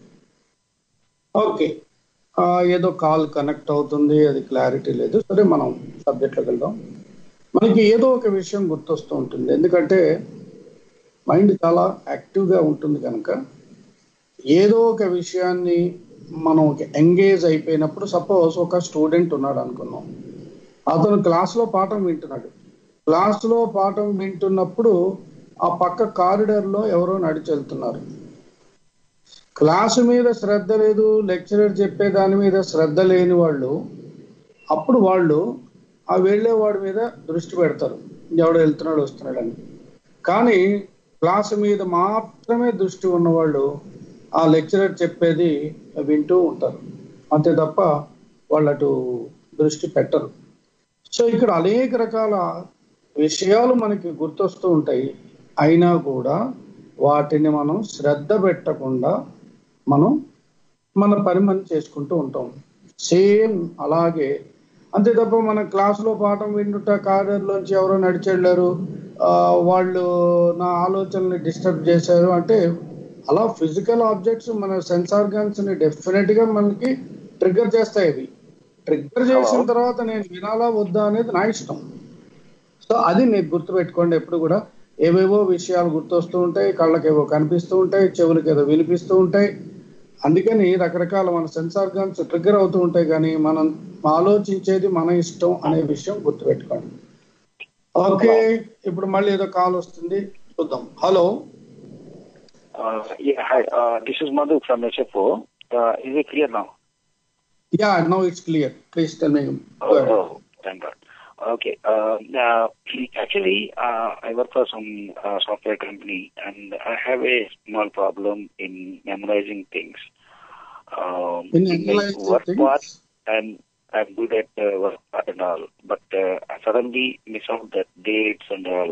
Okay. ఏదో call connect అవుతుంది, అది clarity లేదు. సరే, మనం సబ్జెక్ట్లోకి వెళ్దాం. మనకి ఏదో ఒక విషయం గుర్తొస్తూ ఉంటుంది, ఎందుకంటే మైండ్ చాలా యాక్టివ్గా ఉంటుంది కనుక ఏదో ఒక విషయాన్ని మనం ఎంగేజ్ అయిపోయినప్పుడు, సపోజ్ ఒక స్టూడెంట్ ఉన్నాడు అనుకున్నాం, అతను క్లాస్లో పాఠం వింటున్నాడు. క్లాస్లో పాఠం వింటున్నప్పుడు ఆ పక్క కారిడార్లో ఎవరో నడిచి వెళ్తున్నారు. క్లాసు మీద శ్రద్ధ లేదు, లెక్చరర్ చెప్పే దాని మీద శ్రద్ధ లేని వాళ్ళు అప్పుడు వాళ్ళు ఆ వెళ్ళేవాడి మీద దృష్టి పెడతారు, ఎవడో వెళ్తున్నాడు వస్తున్నాడు అని. కానీ క్లాసు మీద మాత్రమే దృష్టి ఉన్నవాళ్ళు ఆ లెక్చరర్ చెప్పేది వింటూ ఉంటారు, అంతే తప్ప వాళ్ళు అటు దృష్టి పెట్టరు. సో ఇక్కడ అనేక రకాల విషయాలు మనకి గుర్తొస్తూ ఉంటాయి, అయినా కూడా వాటిని మనం శ్రద్ధ పెట్టకుండా మనం మన పని మనం చేసుకుంటూ ఉంటాం. సేమ్ అలాగే, అంతే తప్ప మన క్లాసులో పాఠం వింటుట కారిడార్లోంచి ఎవరో నడిచి వెళ్ళారు, వాళ్ళు నా ఆలోచనని డిస్టర్బ్ చేశారు అంటే, అలా ఫిజికల్ ఆబ్జెక్ట్స్ మన సెన్స్ ఆర్గాన్స్ని డెఫినెట్గా మనకి ట్రిగ్గర్ చేస్తాయి. అవి ట్రిగ్గర్ చేసిన తర్వాత నేను వినాలా వద్దా అనేది నా ఇష్టం. సో అది మీరు గుర్తుపెట్టుకోండి ఎప్పుడు కూడా. ఏవేవో విషయాలు గుర్తొస్తూ ఉంటాయి, కళ్ళకేవో కనిపిస్తూ ఉంటాయి, చెవులకి ఏదో వినిపిస్తూ ఉంటాయి. అందుకని రకరకాల మన సెన్సార్ గన్స్ ట్రిగ్గర్ అవుతూ ఉంటాయి. కానీ మనం ఆలోచించేది మన ఇష్టం అనే విషయం గుర్తుపెట్టుకోండి. ఓకే, ఇప్పుడు మళ్ళీ ఏదో కాల్ వస్తుంది, చూద్దాం. Hello. Hi. This is Madhu from HFO. Is it clear now? Yeah, now it's clear. Please tell me. Thank God. Okay. Actually, I work for some software company, and I have a small problem in memorizing things. In my work things? part, I'm good at work part and all, but I suddenly miss out the dates and all.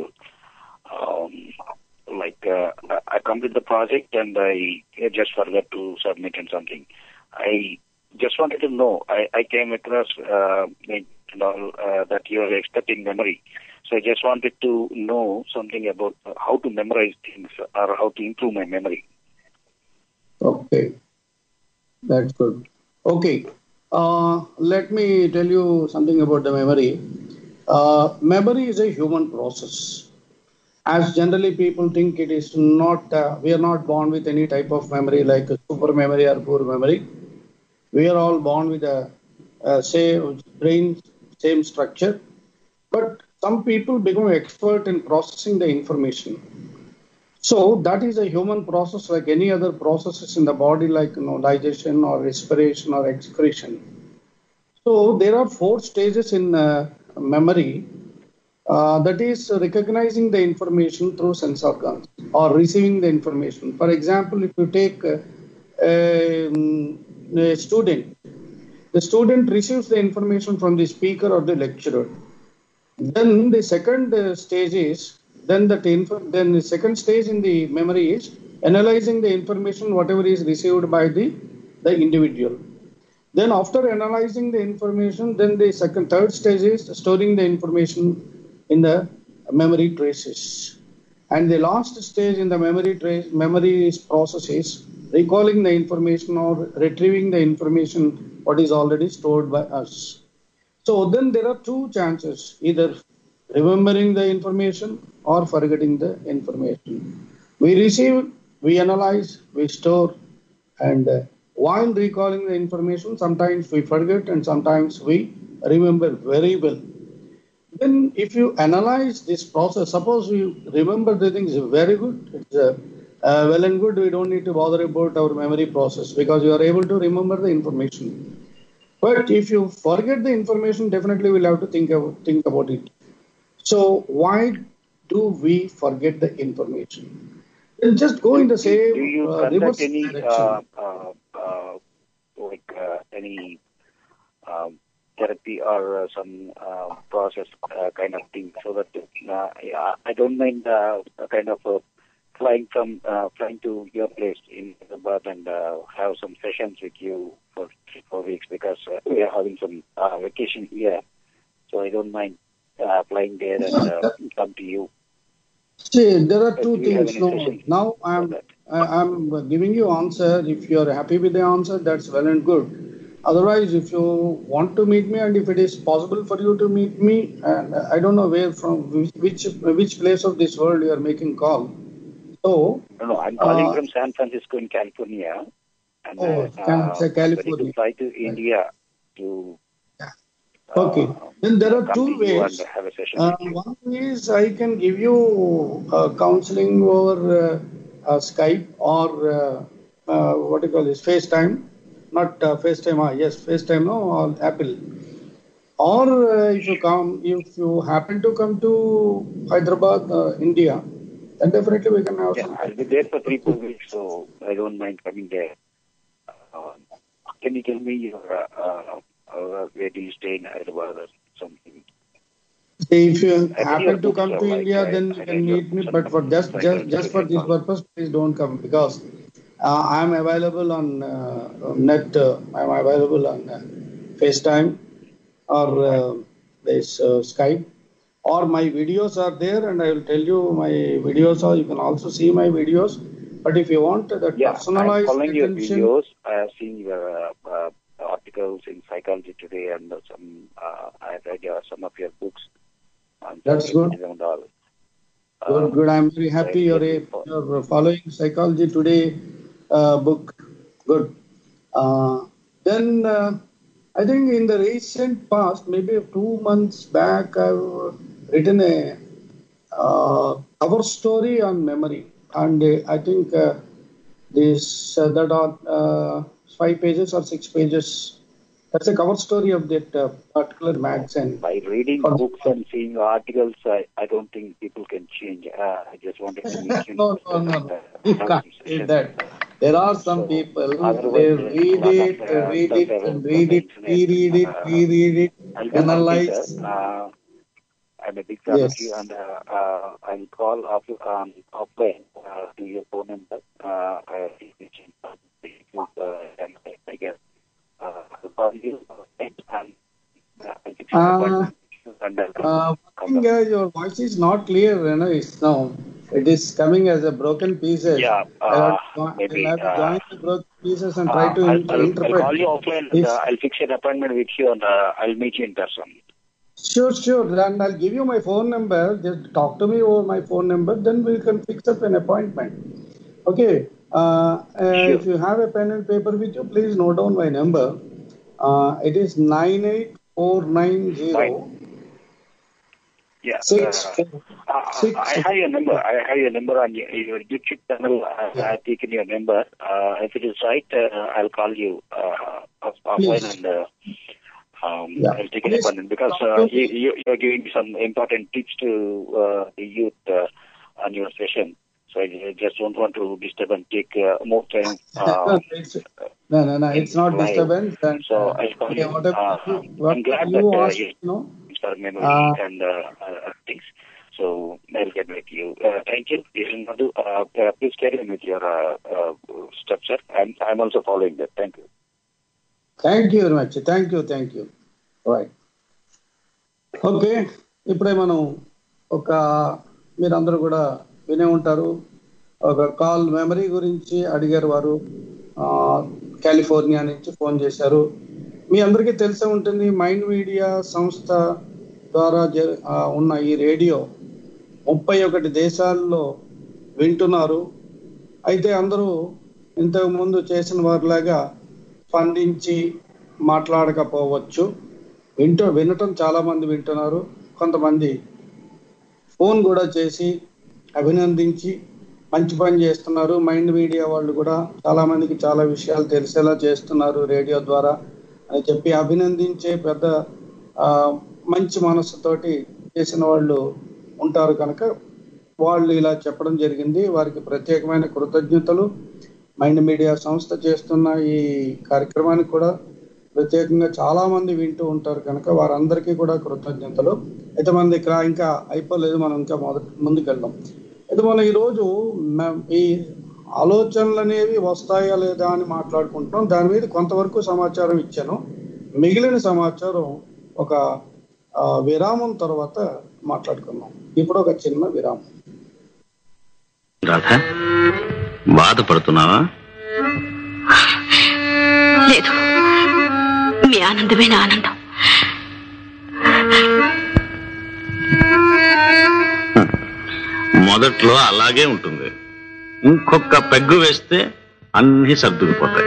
I complete the project and I just forgot to submit and something. I just wanted to know. I came across and all that you are expert in memory, so I just wanted to know something about how to memorize things or how to improve my memory. Okay, that's good. Okay, let me tell you something about the memory. Memory is a human process. As generally people think, it is not, we are not born with any type of memory like a super memory or poor memory. We are all born with a same brain, same structure. But some people become expert in processing the information. So that is a human process like any other processes in the body, like digestion or respiration or excretion. So there are 4 stages in memory. That is recognizing the information through sense organs or receiving the information. For example, if you take a student, the student receives the information from the speaker or the lecturer. Then the second stage is, then the second stage in the memory is analyzing the information whatever is received by the individual. Then after analyzing the information, then the third stage is storing the information in the memory traces. And the last stage in the memory process is recalling the information or retrieving the information what is already stored by us. So then there are 2 chances, either remembering the information or forgetting the information. We receive, we analyze, we store, and while recalling the information, sometimes we forget and sometimes we remember very well. Then if you analyze this process, suppose you remember the things very good, it's well and good, we don't need to bother about our memory process because you are able to remember the information. But if you forget the information, definitely we'll have to think about it. So why do we forget the information? Then just go in the same Do you reverse conduct any direction. any therapy or some process kind of thing, so that I don't mind kind of flying to your place in Hyderabad and have some sessions with you for 3-4 weeks because we are having some vacation here, so I don't mind flying there and come to you. See, there are Do 2 you have things. any sessions Now for that? I'm giving you answer. If you are happy with the answer, that's well and good. Otherwise, if you want to meet me and if it is possible for you to meet me, and I don't know where from which place of this world you are making call. So No, I'm calling from San Francisco in California, and I'm ready to California. fly to India to Okay. Then there are come 2 to you ways. and have a session with you. One is I can give you counseling over Skype or what do you call this, FaceTime. Not FaceTime, yes, FaceTime, no, or Apple. Or if you happen to come to Hyderabad, India, then definitely we can have some. I'll be there for 3-4 weeks, so I don't mind coming there. Can you tell me your where do you stay in Hyderabad or something? If you I read happen your to books, come to like, India, then I you read can your meet me. some But for just psychological for this help. purpose, please don't come because I am available on net. I am available on FaceTime or this Skype. Or my videos are there, and I will tell you my videos. Or you can also see my videos. But if you want that I'm personalized following your attention, videos. I have seen your articles in Psychology Today, and I read some of your books on That's good. and all. Good. I'm very happy you're following Psychology Today book. Good. Then I think in the recent past, maybe 2 months back, I've written a cover story on memory, and I think this that are 5 pages or 6 pages. That's a cover story of that particular magazine. By reading books and seeing articles, I don't think people can change. I just wanted to make you No. You can't say that. There are some people, they read it, analyze. I'm a big fan of you, and I'll call offline to your phone number. I guess. Your voice is not clear, it's now. It is coming as a broken pieces. Yeah, maybe. I'll have to join the broken pieces and try to interpret. I'll call you offline. I'll fix an appointment with you, and I'll meet you in person. Sure. And I'll give you my phone number. Just talk to me over my phone number. Then we can fix up an appointment. Okay. Sure. If you have a pen and paper with you, please note down my number. It is 98490. Yeah. I have your number. On your YouTube channel. I've taken your number. If it is right, I'll call you offline and I'll take an appointment, because you're giving some important tips to the youth on your session. So I just don't want to disturb and take more time. No, it's not live. Disturbance. And, so I'll call you. I'm glad that you start memory and things. So I'll get back to you. Thank you. Madhu, please carry on with your steps, sir. I'm also following that. Thank you. Thank you very much. Thank you. Right. Okay, ఇప్పుడే మనం మీరందరూ కూడా వినే ఉంటారు, ఒక call memory గురించి అడిగారు. వారు కాలిఫోర్నియా నుంచి ఫోన్ చేశారు. మీ అందరికీ తెలిసే ఉంటుంది, మైండ్ మీడియా సంస్థ ద్వారా ఉన్న ఈ రేడియో 31 దేశాల్లో వింటున్నారు. అయితే అందరూ ఇంతకుముందు చేసిన వారిలాగా స్పందించి మాట్లాడకపోవచ్చు. వినటం చాలా మంది వింటున్నారు. కొంతమంది ఫోన్ కూడా చేసి అభినందించి మంచి పని చేస్తున్నారు. మైండ్ మీడియా వాళ్ళు కూడా చాలా మందికి చాలా విషయాలు తెలిసేలా చేస్తున్నారు రేడియో ద్వారా అని చెప్పి అభినందించే పెద్ద మంచి మనసుతోటి చేసిన వాళ్ళు ఉంటారు. కనుక వాళ్ళు ఇలా చెప్పడం జరిగింది. వారికి ప్రత్యేకమైన కృతజ్ఞతలు. మైండ్ మీడియా సంస్థ చేస్తున్న ఈ కార్యక్రమానికి కూడా ప్రత్యేకంగా చాలా మంది వింటూ ఉంటారు కనుక వారందరికీ కూడా కృతజ్ఞతలు. అయితే మన దగ్గర ఇంకా అయిపోలేదు, మనం ఇంకా ముందుకెళ్దాం. అయితే మనం ఈరోజు ఈ ఆలోచనలు అనేవి వస్తాయా లేదా అని మాట్లాడుకుంటున్నాం. దాని మీద కొంతవరకు సమాచారం ఇచ్చాను. మిగిలిన సమాచారం ఒక విరామం తర్వాత మాట్లాడుకుందాం. ఇప్పుడు ఒక చిన్న విరామం. రాధా, బాధపడుతున్నావా? లేదు, మీ ఆనందమే నా ఆనందం. మొదట్లో అలాగే ఉంటుంది. ఇంకొక పెగ్గు వేస్తే అన్ని సర్దుకుపోతాయి.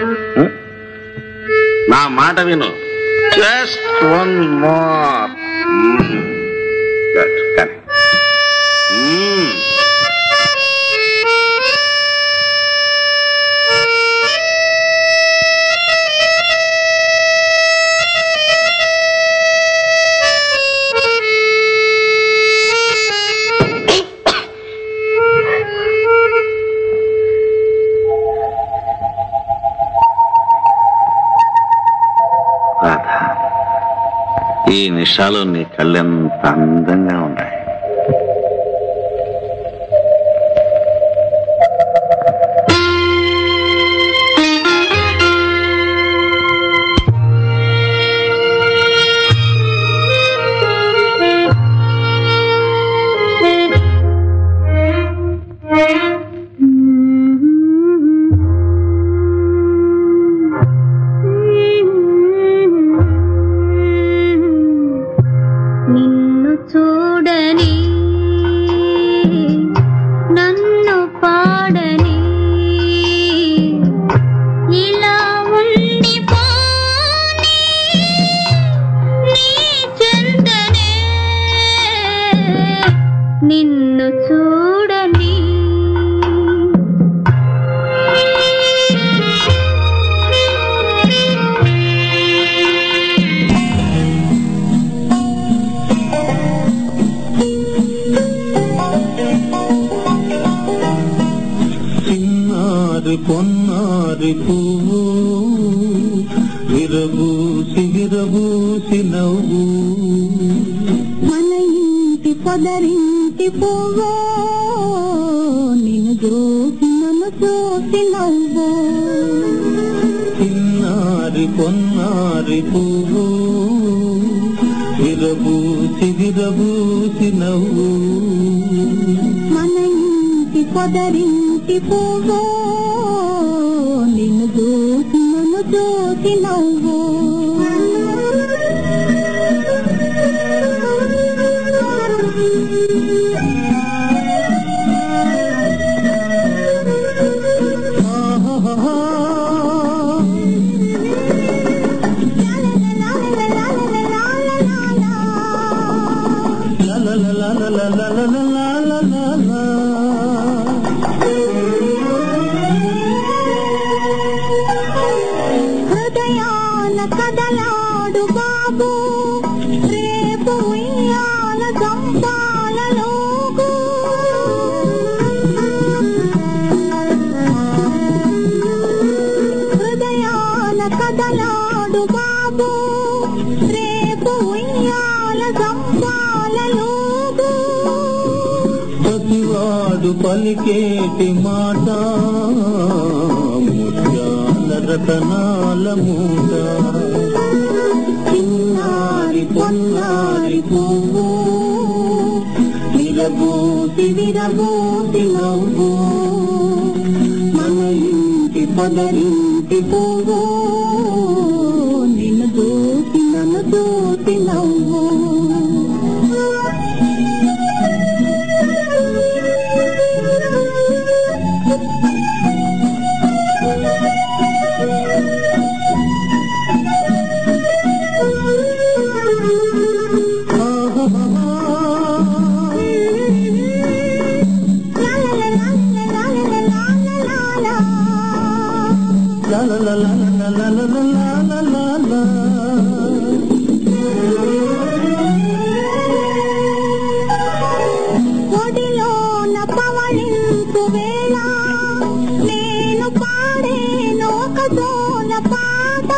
నా మాట విను. Just one more. ఈ నిషాలో నీ కళ్ళెంత అందంగా ఉన్నాయి. నిన్ను చూడని పొన్నారి పువ్వు విరబూసి విరబూసి నవ్వు మన ఇంటి పొదరింటి పువ్వు నిన్ను చూసి నన్ను చూసి నవ్వు చిన్నారి పొన్నారి పువ్వు విరబూసి విరబూసి నవ్వు మన ఇంటి పొదరింటి పువ్వు నిన్ను చూసి నన్ను చూసి నవ్వు హృదయాన కదలాడు బాబు రేపు ఉయ్యాల గంపాలలోగు హృదయాన కదలాడు బాబు రేపు ఉయ్యాల గంపాలలోగు ప్రతివాడు పలికేటి మాట ముత్యాల రతనాల మూట చిన్నారి పొన్నారి పువ్వు విరబూసి విరబూసి నవ్వు మన ఇంటి పొదరింటి పువ్వు నిన్ను చూసి నన్ను చూసి నవ్వు ఒడిలోన పవళింపు వేళ నేను పాడేను ఒక జోల పాట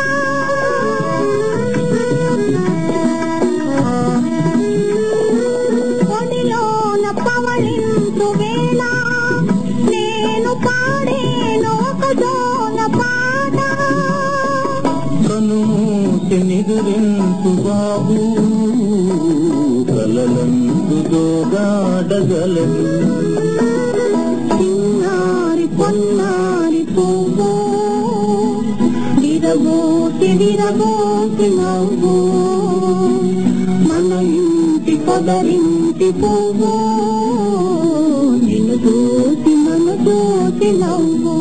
ఒడిలోన పవళింపు వేళ నేను పాడేను ఒక జోల పాట కనుమూసి నిదురింపు బాబు కలలందుగాడగలదు చిన్నారి పొన్నారి పువ్వు విరబూసి విరబూసి నవ్వు మన ఇంటి పొదరింటి పువ్వు నిన్ను చూసి నన్ను చూసి నవ్వు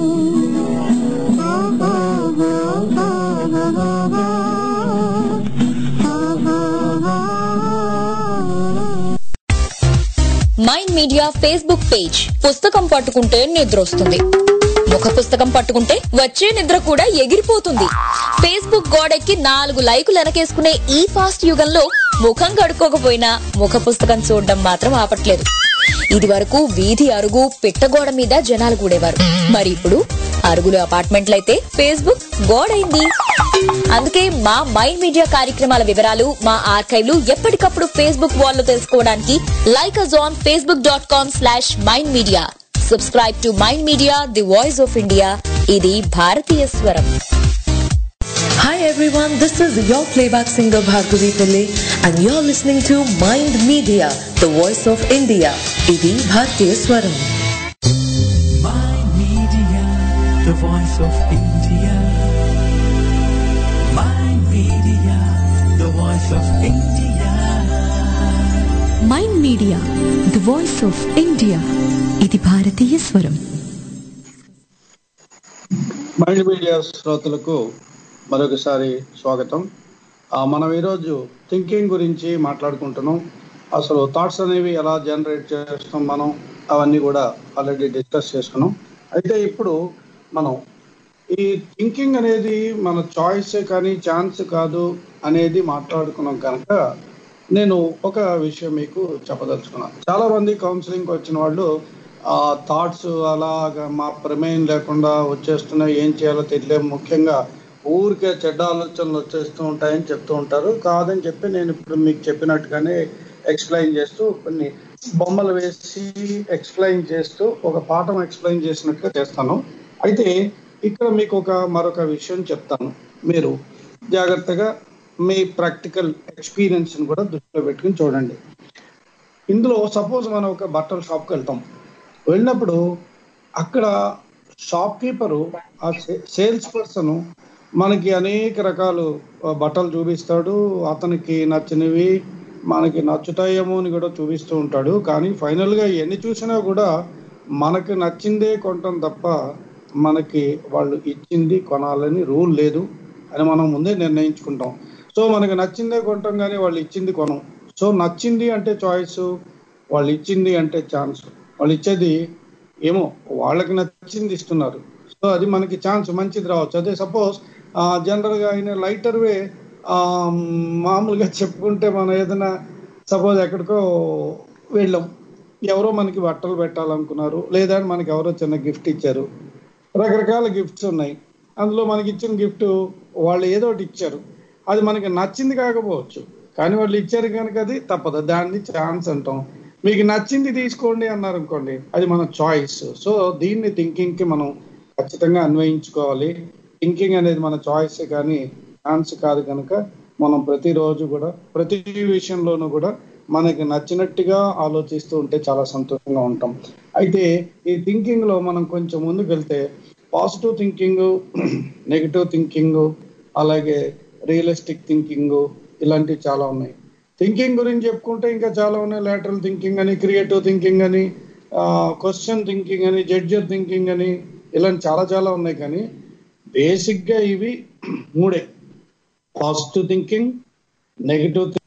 మైండ్ మీడియా ఫేస్బుక్ పేజ్ పుస్తకం పట్టుకుంటే నిద్ర వస్తుంది, ముఖ పుస్తకం పట్టుకుంటే వచ్చే నిద్ర కూడా ఎగిరిపోతుంది. ఫేస్బుక్ గోడెక్కి 4 లైకులు వెనకేసుకునే ఈ ఫాస్ట్ యుగంలో ముఖం కడుక్కోకపోయినా ముఖ పుస్తకం చూడడం మాత్రం ఆపట్లేదు. ఇది వరకు వీధి అరుగు పిట్టగోడ మీద జనాలు కూడేవారు, మరి ఇప్పుడు అరుగులు అపార్ట్మెంట్లయితే ఫేస్బుక్ గోడైంది. అందుకే మా మైండ్ మీడియా కార్యక్రమాల వివరాలు మా ఆర్కైవ్లు ఎప్పటికప్పుడు ఫేస్బుక్ వాల్లో తెలుసుకోవడానికి like us on facebook.com/mindmedia. Subscribe to Mind Media, the voice of India. ఇది భారతీయ స్వరం. Hi everyone, this is your playback singer Bhargavi Pillai and you're listening to Mind Media, the voice of India. ఇది భారతీయ స్వరం. Mind Media, the voice of India. Mind Media, the voice of India. Mind media the voice of India ఇది భారతీయ స్వరం. Mind media శ్రోతలకు మరొకసారి స్వాగతం. మనం ఈరోజు థింకింగ్ గురించి మాట్లాడుకుంటున్నాం. అసలు థాట్స్ అనేవి ఎలా జనరేట్ చేస్తాం మనం, అవన్నీ కూడా ఆల్రెడీ డిస్కస్ చేసుకున్నాం. అయితే ఇప్పుడు మనం ఈ థింకింగ్ అనేది మన చాయిస్ కానీ ఛాన్స్ కాదు అనేది మాట్లాడుకున్నాం కనుక నేను ఒక విషయం మీకు చెప్పదలుచుకున్నాను. చాలా మంది కౌన్సిలింగ్ వచ్చిన వాళ్ళు థాట్స్ అలాగా మా ప్రమేయం లేకుండా వచ్చేస్తున్నాయి, ఏం చేయాలో తెలియదు. ముఖ్యంగా ఊరికే చెడ్డ ఆలోచనలు వచ్చేస్తూ ఉంటాయని చెప్తూ ఉంటారు. కాదని చెప్పి నేను ఇప్పుడు మీకు చెప్పినట్టుగానే ఎక్స్ప్లెయిన్ చేస్తూ కొన్ని బొమ్మలు వేసి ఎక్స్ప్లెయిన్ చేస్తూ ఒక పాఠం ఎక్స్ప్లెయిన్ చేసినట్టుగా చేస్తాను. అయితే ఇక్కడ మీకు మరొక విషయం చెప్తాను. మీరు జాగ్రత్తగా మీ ప్రాక్టికల్ ఎక్స్పీరియన్స్ని కూడా దృష్టిలో పెట్టుకుని చూడండి. ఇందులో సపోజ్ మనం ఒక బట్టల షాప్కి వెళ్తాం. వెళ్ళినప్పుడు అక్కడ షాప్ కీపరు, ఆ సేల్స్ పర్సన్ మనకి అనేక రకాలు బట్టలు చూపిస్తాడు. అతనికి నచ్చినవి మనకి నచ్చుతాయేమో అని కూడా చూపిస్తూ ఉంటాడు. కానీ ఫైనల్గా ఎన్ని చూసినా కూడా మనకు నచ్చిందే కొనటం తప్ప మనకి వాళ్ళు ఇచ్చింది కొనాలని రూల్ లేదు అని మనం ముందే నిర్ణయించుకుంటాం. సో మనకి నచ్చిందే కొంటాం కానీ వాళ్ళు ఇచ్చింది కొనం. సో నచ్చింది అంటే చాయిస్, వాళ్ళు ఇచ్చింది అంటే ఛాన్స్. వాళ్ళు ఇచ్చేది ఏమో వాళ్ళకి నచ్చింది ఇస్తున్నారు. సో అది మనకి ఛాన్స్ మంచిది రావచ్చు. అదే సపోజ్ జనరల్గా అయిన లైటర్ వే మామూలుగా చెప్పుకుంటే మనం ఏదైనా సపోజ్ ఎక్కడికో వెళ్ళాం, ఎవరో మనకి బట్టలు పెట్టాలనుకున్నారు, లేదా మనకి ఎవరో చిన్న గిఫ్ట్ ఇచ్చారు. రకరకాల గిఫ్ట్స్ ఉన్నాయి. అందులో మనకి ఇచ్చిన గిఫ్ట్ వాళ్ళు ఏదో ఒకటి ఇచ్చారు, అది మనకి నచ్చింది కాకపోవచ్చు, కానీ వాళ్ళు ఇచ్చారు కనుక అది తప్పదు, దాన్ని ఛాన్స్ అంటాం. మీకు నచ్చింది తీసుకోండి అన్నారు అనుకోండి, అది మన చాయిస్. సో దీన్ని థింకింగ్కి మనం ఖచ్చితంగా అన్వయించుకోవాలి. థింకింగ్ అనేది మన చాయిస్ కానీ ఛాన్స్ కాదు. కనుక మనం ప్రతిరోజు కూడా ప్రతి విషయంలోనూ కూడా మనకి నచ్చినట్టుగా ఆలోచిస్తూ ఉంటే చాలా సంతోషంగా ఉంటాం. అయితే ఈ థింకింగ్లో మనం కొంచెం ముందుకు వెళ్తే పాజిటివ్ థింకింగ్, నెగిటివ్ థింకింగ్, అలాగే రియలిస్టిక్ థింకింగ్, ఇలాంటివి చాలా ఉన్నాయి. థింకింగ్ గురించి చెప్పుకుంటే ఇంకా చాలా ఉన్నాయి. లాటరల్ థింకింగ్ అని, క్రియేటివ్ థింకింగ్ అని, క్వశ్చన్ థింకింగ్ అని, జడ్జర్ థింకింగ్ అని, ఇలాంటి చాలా చాలా ఉన్నాయి. కానీ బేసిక్గా ఇవి మూడే: పాజిటివ్ థింకింగ్, నెగిటివ్ థింకింగ్.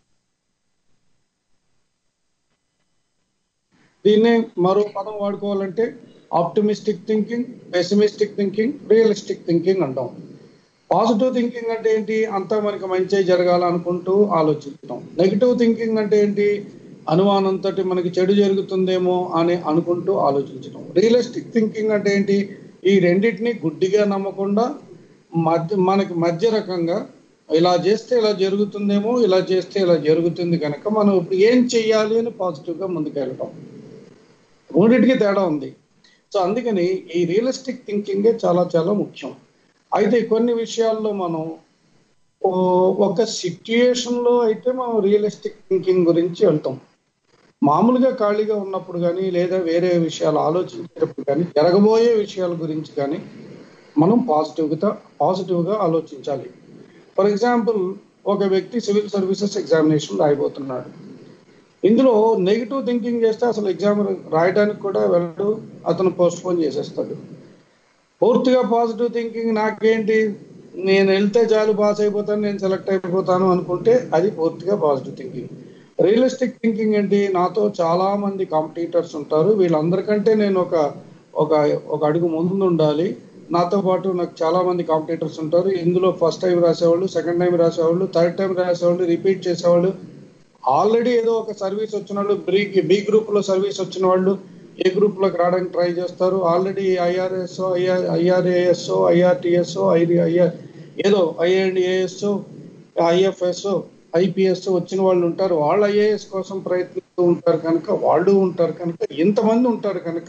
దీన్నే మరో పదం వాడుకోవాలంటే optimistic thinking, pessimistic thinking, realistic thinking అంటాం. పాజిటివ్ థింకింగ్ అంటే ఏంటి? అంతా మనకి మంచి జరగాలనుకుంటూ ఆలోచించడం. నెగిటివ్ థింకింగ్ అంటే ఏంటి? అనుమానంతో మనకి చెడు జరుగుతుందేమో అని అనుకుంటూ ఆలోచించడం. రియలిస్టిక్ థింకింగ్ అంటే ఏంటి? ఈ రెండింటిని గుడ్డిగా నమ్మకుండా మనకి మధ్య రకంగా ఇలా చేస్తే ఇలా జరుగుతుందేమో, ఇలా చేస్తే ఇలా జరుగుతుంది కనుక మనం ఇప్పుడు ఏం చెయ్యాలి అని పాజిటివ్గా ముందుకెళ్ళటం. మూడింటికి తేడా ఉంది. సో అందుకని ఈ రియలిస్టిక్ థింకింగే చాలా చాలా ముఖ్యం. అయితే కొన్ని విషయాల్లో మనం ఒక సిచ్యుయేషన్లో అయితే మనం రియలిస్టిక్ థింకింగ్ గురించి వెళ్తాం. మామూలుగా ఖాళీగా ఉన్నప్పుడు కానీ, లేదా వేరే విషయాలు ఆలోచించేటప్పుడు కానీ, జరగబోయే విషయాల గురించి కానీ మనం పాజిటివ్గా ఆలోచించాలి. ఫర్ ఎగ్జాంపుల్, ఒక వ్యక్తి సివిల్ సర్వీసెస్ ఎగ్జామినేషన్ రాయబోతున్నాడు. ఇందులో నెగిటివ్ థింకింగ్ చేస్తే అసలు ఎగ్జామ్ రాయడానికి కూడా వెళ్ళడు, అతను పోస్ట్పోన్ చేసేస్తాడు. పూర్తిగా పాజిటివ్ థింకింగ్, నాకేంటి, నేను వెళ్తే చాలు, పాస్ అయిపోతాను, నేను సెలెక్ట్ అయిపోతాను అనుకుంటే అది పూర్తిగా పాజిటివ్ థింకింగ్. రియలిస్టిక్ థింకింగ్ ఏంటి? నాతో చాలా మంది కాంపిటీటర్స్ ఉంటారు, వీళ్ళందరికంటే నేను ఒక అడుగు ముందు ఉండాలి, నాతో పాటు నాకు చాలా మంది కాంపిటీటర్స్ ఉంటారు. ఇందులో ఫస్ట్ టైం రాసేవాళ్ళు, సెకండ్ టైం రాసేవాళ్ళు, థర్డ్ టైం రాసేవాళ్ళు, రిపీట్ చేసేవాళ్ళు, ఆల్రెడీ ఏదో ఒక సర్వీస్ వచ్చిన వాళ్ళు, బి గ్రూప్లో సర్వీస్ వచ్చిన వాళ్ళు ఏ గ్రూప్లోకి రావడానికి ట్రై చేస్తారు. ఆల్రెడీ ఐఆర్ఎస్ఓ, ఐఆర్ఏఎస్ఓ, ఐఆర్టీఎస్ఓ, ఏదో ఐఎన్ఏఎస్ఓ, ఐఎఫ్ఎస్ఓ, ఐపీఎస్ వచ్చిన వాళ్ళు ఉంటారు. వాళ్ళు ఐఏఎస్ కోసం ప్రయత్నిస్తూ ఉంటారు కనుక, వాళ్ళు ఉంటారు కనుక, ఇంతమంది ఉంటారు కనుక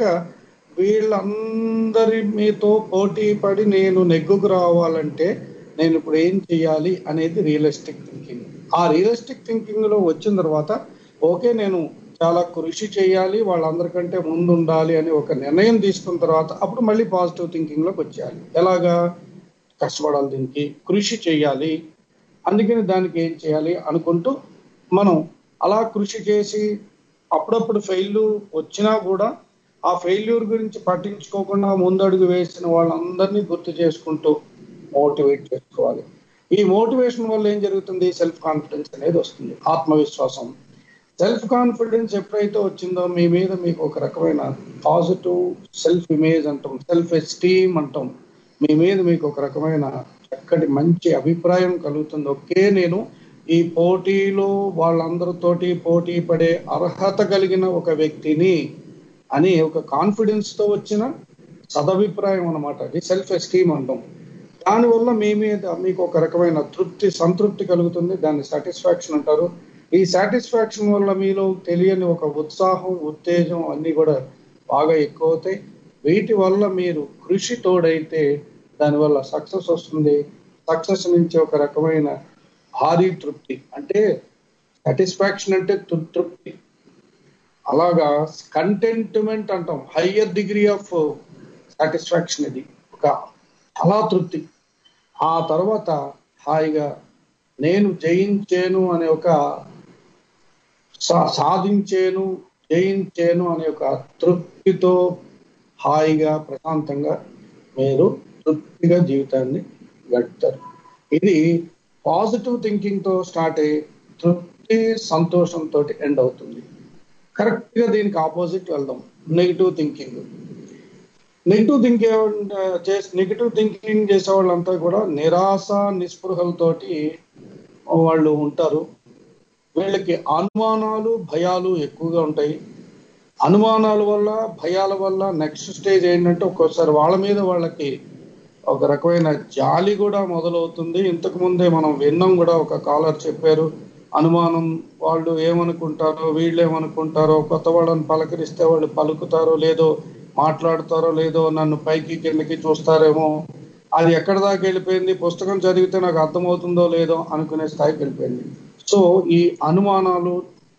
వీళ్ళందరి మీతో పోటీ పడి నేను నెగ్గుకు రావాలంటే నేను ఇప్పుడు ఏం చేయాలి అనేది రియలిస్టిక్ థింకింగ్. ఆ రియలిస్టిక్ థింకింగ్లో వచ్చిన తర్వాత ఓకే, నేను చాలా కృషి చేయాలి, వాళ్ళందరికంటే ముందు ఉండాలి అని ఒక నిర్ణయం తీసుకున్న తర్వాత అప్పుడు మళ్ళీ పాజిటివ్ థింకింగ్లోకి వచ్చేయాలి. ఎలాగా? కష్టపడాలి, దీనికి కృషి చేయాలి, అందుకని దానికి ఏం చేయాలి అనుకుంటూ మనం అలా కృషి చేసి అప్పుడప్పుడు ఫెయిల్యూర్ వచ్చినా కూడా ఆ ఫెయిల్యూర్ గురించి పట్టించుకోకుండా ముందడుగు వేసిన వాళ్ళందరినీ గుర్తు చేసుకుంటూ మోటివేట్ చేసుకోవాలి. ఈ మోటివేషన్ వల్ల ఏం జరుగుతుంది? సెల్ఫ్ కాన్ఫిడెన్స్ అనేది వస్తుంది, ఆత్మవిశ్వాసం. సెల్ఫ్ కాన్ఫిడెన్స్ ఎప్పుడైతే వచ్చిందో మీ మీద మీకు ఒక రకమైన పాజిటివ్ సెల్ఫ్ ఇమేజ్ అంటాం, సెల్ఫ్ ఎస్టీమ్ అంటాం, మీ మీద మీకు ఒక రకమైన చక్కటి మంచి అభిప్రాయం కలుగుతుంది. ఓకే, నేను ఈ పోటీలో వాళ్ళందరితోటి పోటీ పడే అర్హత కలిగిన ఒక వ్యక్తిని అని ఒక కాన్ఫిడెన్స్ తో వచ్చిన సదభిప్రాయం అన్నమాట. అది సెల్ఫ్ ఎస్టీమ్ అంటాం. దానివల్ల మీ మీద మీకు ఒక రకమైన సంతృప్తి కలుగుతుంది. దాన్ని సాటిస్ఫాక్షన్ అంటారు. ఈ సాటిస్ఫాక్షన్ వల్ల మీలో తెలియని ఒక ఉత్సాహం, ఉత్తేజం అన్ని కూడా బాగా ఎక్కువ అవుతాయి. వీటి వల్ల మీరు కృషి తోడైతే దానివల్ల సక్సెస్ వస్తుంది. సక్సెస్ నుంచి ఒక రకమైన భారీ తృప్తి, అంటే సాటిస్ఫాక్షన్ అంటే తృప్తి, అలాగా కంటెంట్మెంట్ అంటాం. హయ్యర్ డిగ్రీ ఆఫ్ సాటిస్ఫాక్షన్, ఇది ఒక చాలా తృప్తి. ఆ తర్వాత హాయిగా నేను జయించేను అనే ఒక సాధించేను, జయించేను అనే ఒక తృప్తితో హాయిగా ప్రశాంతంగా మీరు తృప్తిగా జీవితాన్ని గడుపుతారు. ఇది పాజిటివ్ థింకింగ్ తో స్టార్ట్ అయ్యి తృప్తి, సంతోషంతో ఎండ్ అవుతుంది. కరెక్ట్ గా దీనికి ఆపోజిట్ వెళ్దాం, నెగిటివ్ థింకింగ్. నెగిటివ్ థింకింగ్ చేసే వాళ్ళంతా కూడా నిరాశ, నిస్పృహలతోటి వాళ్ళు ఉంటారు. వీళ్ళకి అనుమానాలు, భయాలు ఎక్కువగా ఉంటాయి. అనుమానాల వల్ల, భయాల వల్ల నెక్స్ట్ స్టేజ్ ఏంటంటే ఒక్కోసారి వాళ్ళ మీద వాళ్ళకి ఒక రకమైన జాలి కూడా మొదలవుతుంది. ఇంతకు ముందే మనం విన్నాం కూడా, ఒక కాలర్ చెప్పారు, అనుమానం, వాళ్ళు ఏమనుకుంటారో, వీళ్ళు ఏమనుకుంటారో, కొత్త వాళ్ళని పలకరిస్తే వాళ్ళు పలుకుతారో లేదో, మాట్లాడతారో లేదో, నన్ను పైకి కిందకి చూస్తారేమో, అది ఎక్కడి దాకా వెళ్ళిపోయింది, పుస్తకం చదివితే నాకు అర్థమవుతుందో లేదో అనుకునే స్థాయికి వెళ్ళిపోయింది. సో ఈ అనుమానాలు,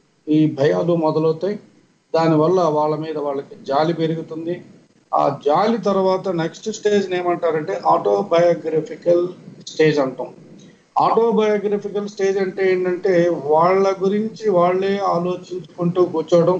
ఈ భయాలు మొదలవుతాయి. దానివల్ల వాళ్ళ మీద వాళ్ళకి జాలి పెరుగుతుంది. ఆ జాలి తర్వాత నెక్స్ట్ స్టేజ్ ఏమంటారంటే ఆటోబయోగ్రఫికల్ స్టేజ్ అంటాం. ఆటోబయోగ్రఫికల్ స్టేజ్ అంటే ఏంటంటే వాళ్ళ గురించి వాళ్ళే ఆలోచించుకుంటూ కూర్చోవడం,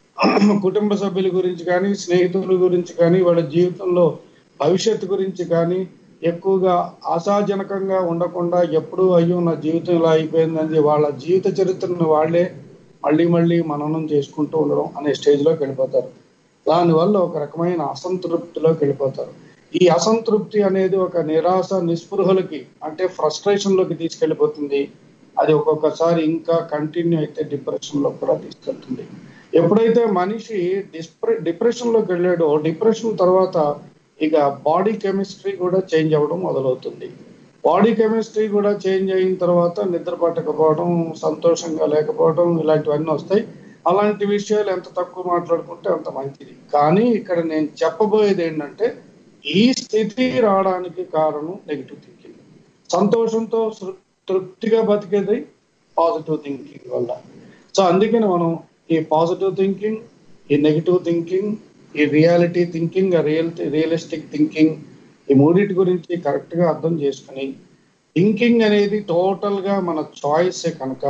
కుటుంబ సభ్యుల గురించి కానీ, స్నేహితుల గురించి కానీ, వాళ్ళ జీవితంలో భవిష్యత్తు గురించి కానీ ఎక్కువగా ఆశాజనకంగా ఉండకుండా ఎప్పుడూ అయ్యో నా జీవితం ఇలా అయిపోయిందని వాళ్ళ జీవిత చరిత్రను వాళ్ళే మళ్ళీ మళ్ళీ మననం చేసుకుంటూ ఉండడం అనే స్టేజ్లోకి వెళ్ళిపోతారు. దానివల్ల ఒక రకమైన అసంతృప్తిలోకి వెళ్ళిపోతారు. ఈ అసంతృప్తి అనేది ఒక నిరాశ, నిస్పృహలకి, అంటే ఫ్రస్ట్రేషన్ లోకి తీసుకెళ్ళిపోతుంది. అది ఒక్కొక్కసారి ఇంకా కంటిన్యూ అయితే డిప్రెషన్ లో కూడా తీసుకెళ్తుంది. ఎప్పుడైతే మనిషి డిప్రెషన్ లోకి వెళ్ళాడో, డిప్రెషన్ తర్వాత ఇక బాడీ కెమిస్ట్రీ కూడా చేంజ్ అవ్వడం మొదలవుతుంది. బాడీ కెమిస్ట్రీ కూడా చేంజ్ అయిన తర్వాత నిద్ర పట్టకపోవడం, సంతోషంగా లేకపోవడం, ఇలాంటివన్నీ వస్తాయి. అలాంటి విషయాలు ఎంత తక్కువ మాట్లాడుకుంటే అంత మంచిది. కానీ ఇక్కడ నేను చెప్పబోయేది ఏంటంటే ఈ స్థితి రావడానికి కారణం నెగిటివ్ థింకింగ్. సంతోషంతో తృప్తిగా బతికేది పాజిటివ్ థింకింగ్ వల్ల. సో అందుకని మనం ఈ పాజిటివ్ థింకింగ్, ఈ నెగిటివ్ థింకింగ్, ఈ రియాలిటీ థింకింగ్, రియలిస్టిక్ థింకింగ్, ఈ మూడింటి గురించి కరెక్ట్ గా అర్థం చేసుకుని, థింకింగ్ అనేది టోటల్ గా మన చాయిసే కనుక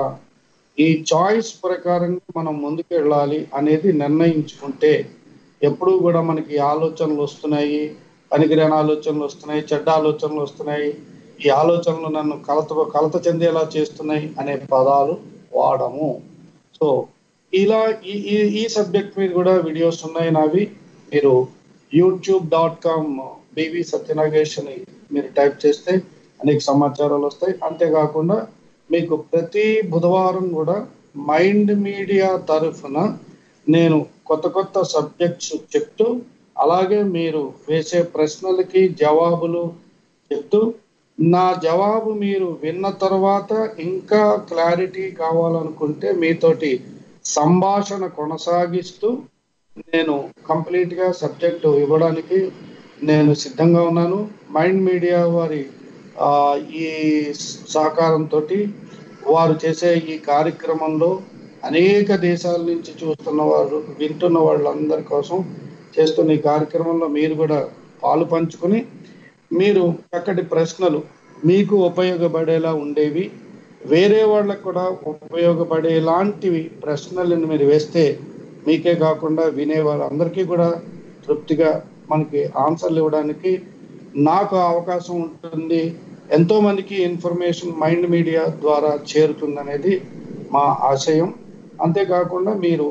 ఈ చాయిస్ ప్రకారంగా మనం ముందుకు వెళ్ళాలి అనేది నిర్ణయించుకుంటే ఎప్పుడూ కూడా మనకి ఆలోచనలు వస్తున్నాయి, పనికిరాని ఆలోచనలు వస్తున్నాయి, చెడ్డ ఆలోచనలు వస్తున్నాయి, ఈ ఆలోచనలు నన్ను కలత చెందేలా చేస్తున్నాయి అనే పదాలు వాడము. సో ఇలా ఈ సబ్జెక్ట్ మీద కూడా వీడియోస్ ఉన్నాయి నావి. మీరు youtube.com BV సత్యనాగేష్ అని మీరు టైప్ చేస్తే అనేక సమాచారాలు వస్తాయి. అంతేకాకుండా మీకు ప్రతి బుధవారం కూడా మైండ్ మీడియా తరఫున నేను కొత్త సబ్జెక్ట్స్ చెప్తూ, అలాగే మీరు వేసే ప్రశ్నలకి జవాబులు చెప్తూ, నా జవాబు మీరు విన్న తర్వాత ఇంకా క్లారిటీ కావాలనుకుంటే మీతోటి సంభాషణ కొనసాగిస్తూ నేను కంప్లీట్ గా సబ్జెక్టు ఇవ్వడానికి నేను సిద్ధంగా ఉన్నాను. మైండ్ మీడియా వారి ఈ సహకారంతో వారు చేసే ఈ కార్యక్రమంలో అనేక దేశాల నుంచి చూస్తున్న వారు, వింటున్న వాళ్ళందరి కోసం చేస్తున్న ఈ కార్యక్రమంలో మీరు కూడా పాలు పంచుకుని, మీరు చక్కటి ప్రశ్నలు మీకు ఉపయోగపడేలా ఉండేవి, వేరే వాళ్ళకు కూడా ఉపయోగపడేలాంటివి ప్రశ్నలను మీరు వేస్తే మీకే కాకుండా వినే వాళ్ళందరికీ కూడా తృప్తిగా మనకి ఆన్సర్లు ఇవ్వడానికి నాకు అవకాశం ఉంటుంది. ఎంతో మందికి ఇన్ఫర్మేషన్ మైండ్ మీడియా ద్వారా చేరుతుంది అనేది మా ఆశయం. అంతేకాకుండా మీరు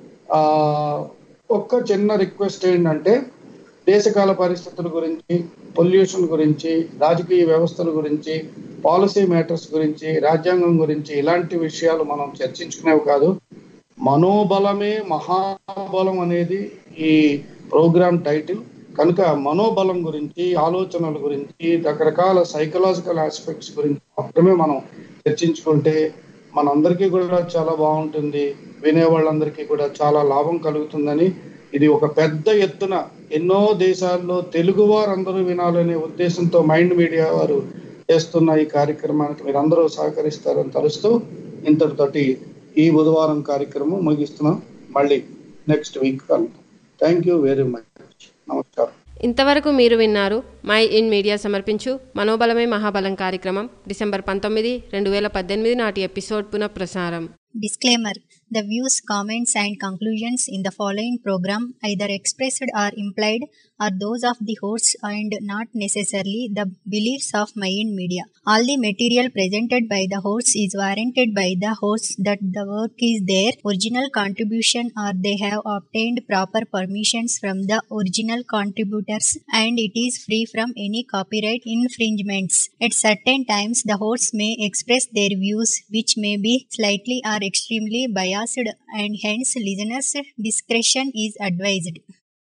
ఒక్క చిన్న రిక్వెస్ట్ ఏంటంటే, దేశకాల పరిస్థితుల గురించి, పొల్యూషన్ గురించి, రాజకీయ వ్యవస్థల గురించి, పాలసీ మ్యాటర్స్ గురించి, రాజ్యాంగం గురించి ఇలాంటి విషయాలు మనం చర్చించుకునేవి కాదు. మనోబలమే మహాబలం అనేది ఈ ప్రోగ్రామ్ టైటిల్. కనుక మనోబలం గురించి, ఆలోచనల గురించి, రకరకాల సైకలాజికల్ ఆస్పెక్ట్స్ గురించి మాత్రమే మనం చర్చించుకుంటే మనందరికీ కూడా చాలా బాగుంటుంది, వినేవాళ్ళందరికీ కూడా చాలా లాభం కలుగుతుందని, ఇది ఒక పెద్ద ఎత్తున ఎన్నో దేశాల్లో తెలుగు వారందరూ వినాలనే ఉద్దేశంతో మైండ్ మీడియా వారు చేస్తున్న ఈ కార్యక్రమానికి మీరందరూ సహకరిస్తారని తలుస్తూ ఇంతటితోటి ఈ బుధవారం కార్యక్రమం ముగిస్తున్నాం. మళ్ళీ నెక్స్ట్ వీక్ కలుద్దాం. Thank you very much. నమస్కారం. ఇంతవరకు మీరు విన్నారు మై ఇన్ మీడియా సమర్పించు మనోబలమే మహాబలం కార్యక్రమం డిసెంబర్ 19, 2018 నాటి ఎపిసోడ్ పునఃప్రసారం. Disclaimer: the views, comments, and conclusions in the following program, either expressed or implied, are those of the hosts and not necessarily the beliefs of Mayan Media. All the material presented by the hosts is warranted by the hosts that the work is their original contribution or they have obtained proper permissions from the original contributors and it is free from any copyright infringements. At certain times, the hosts may express their views which may be slightly or extremely biased and hence listeners' discretion is advised.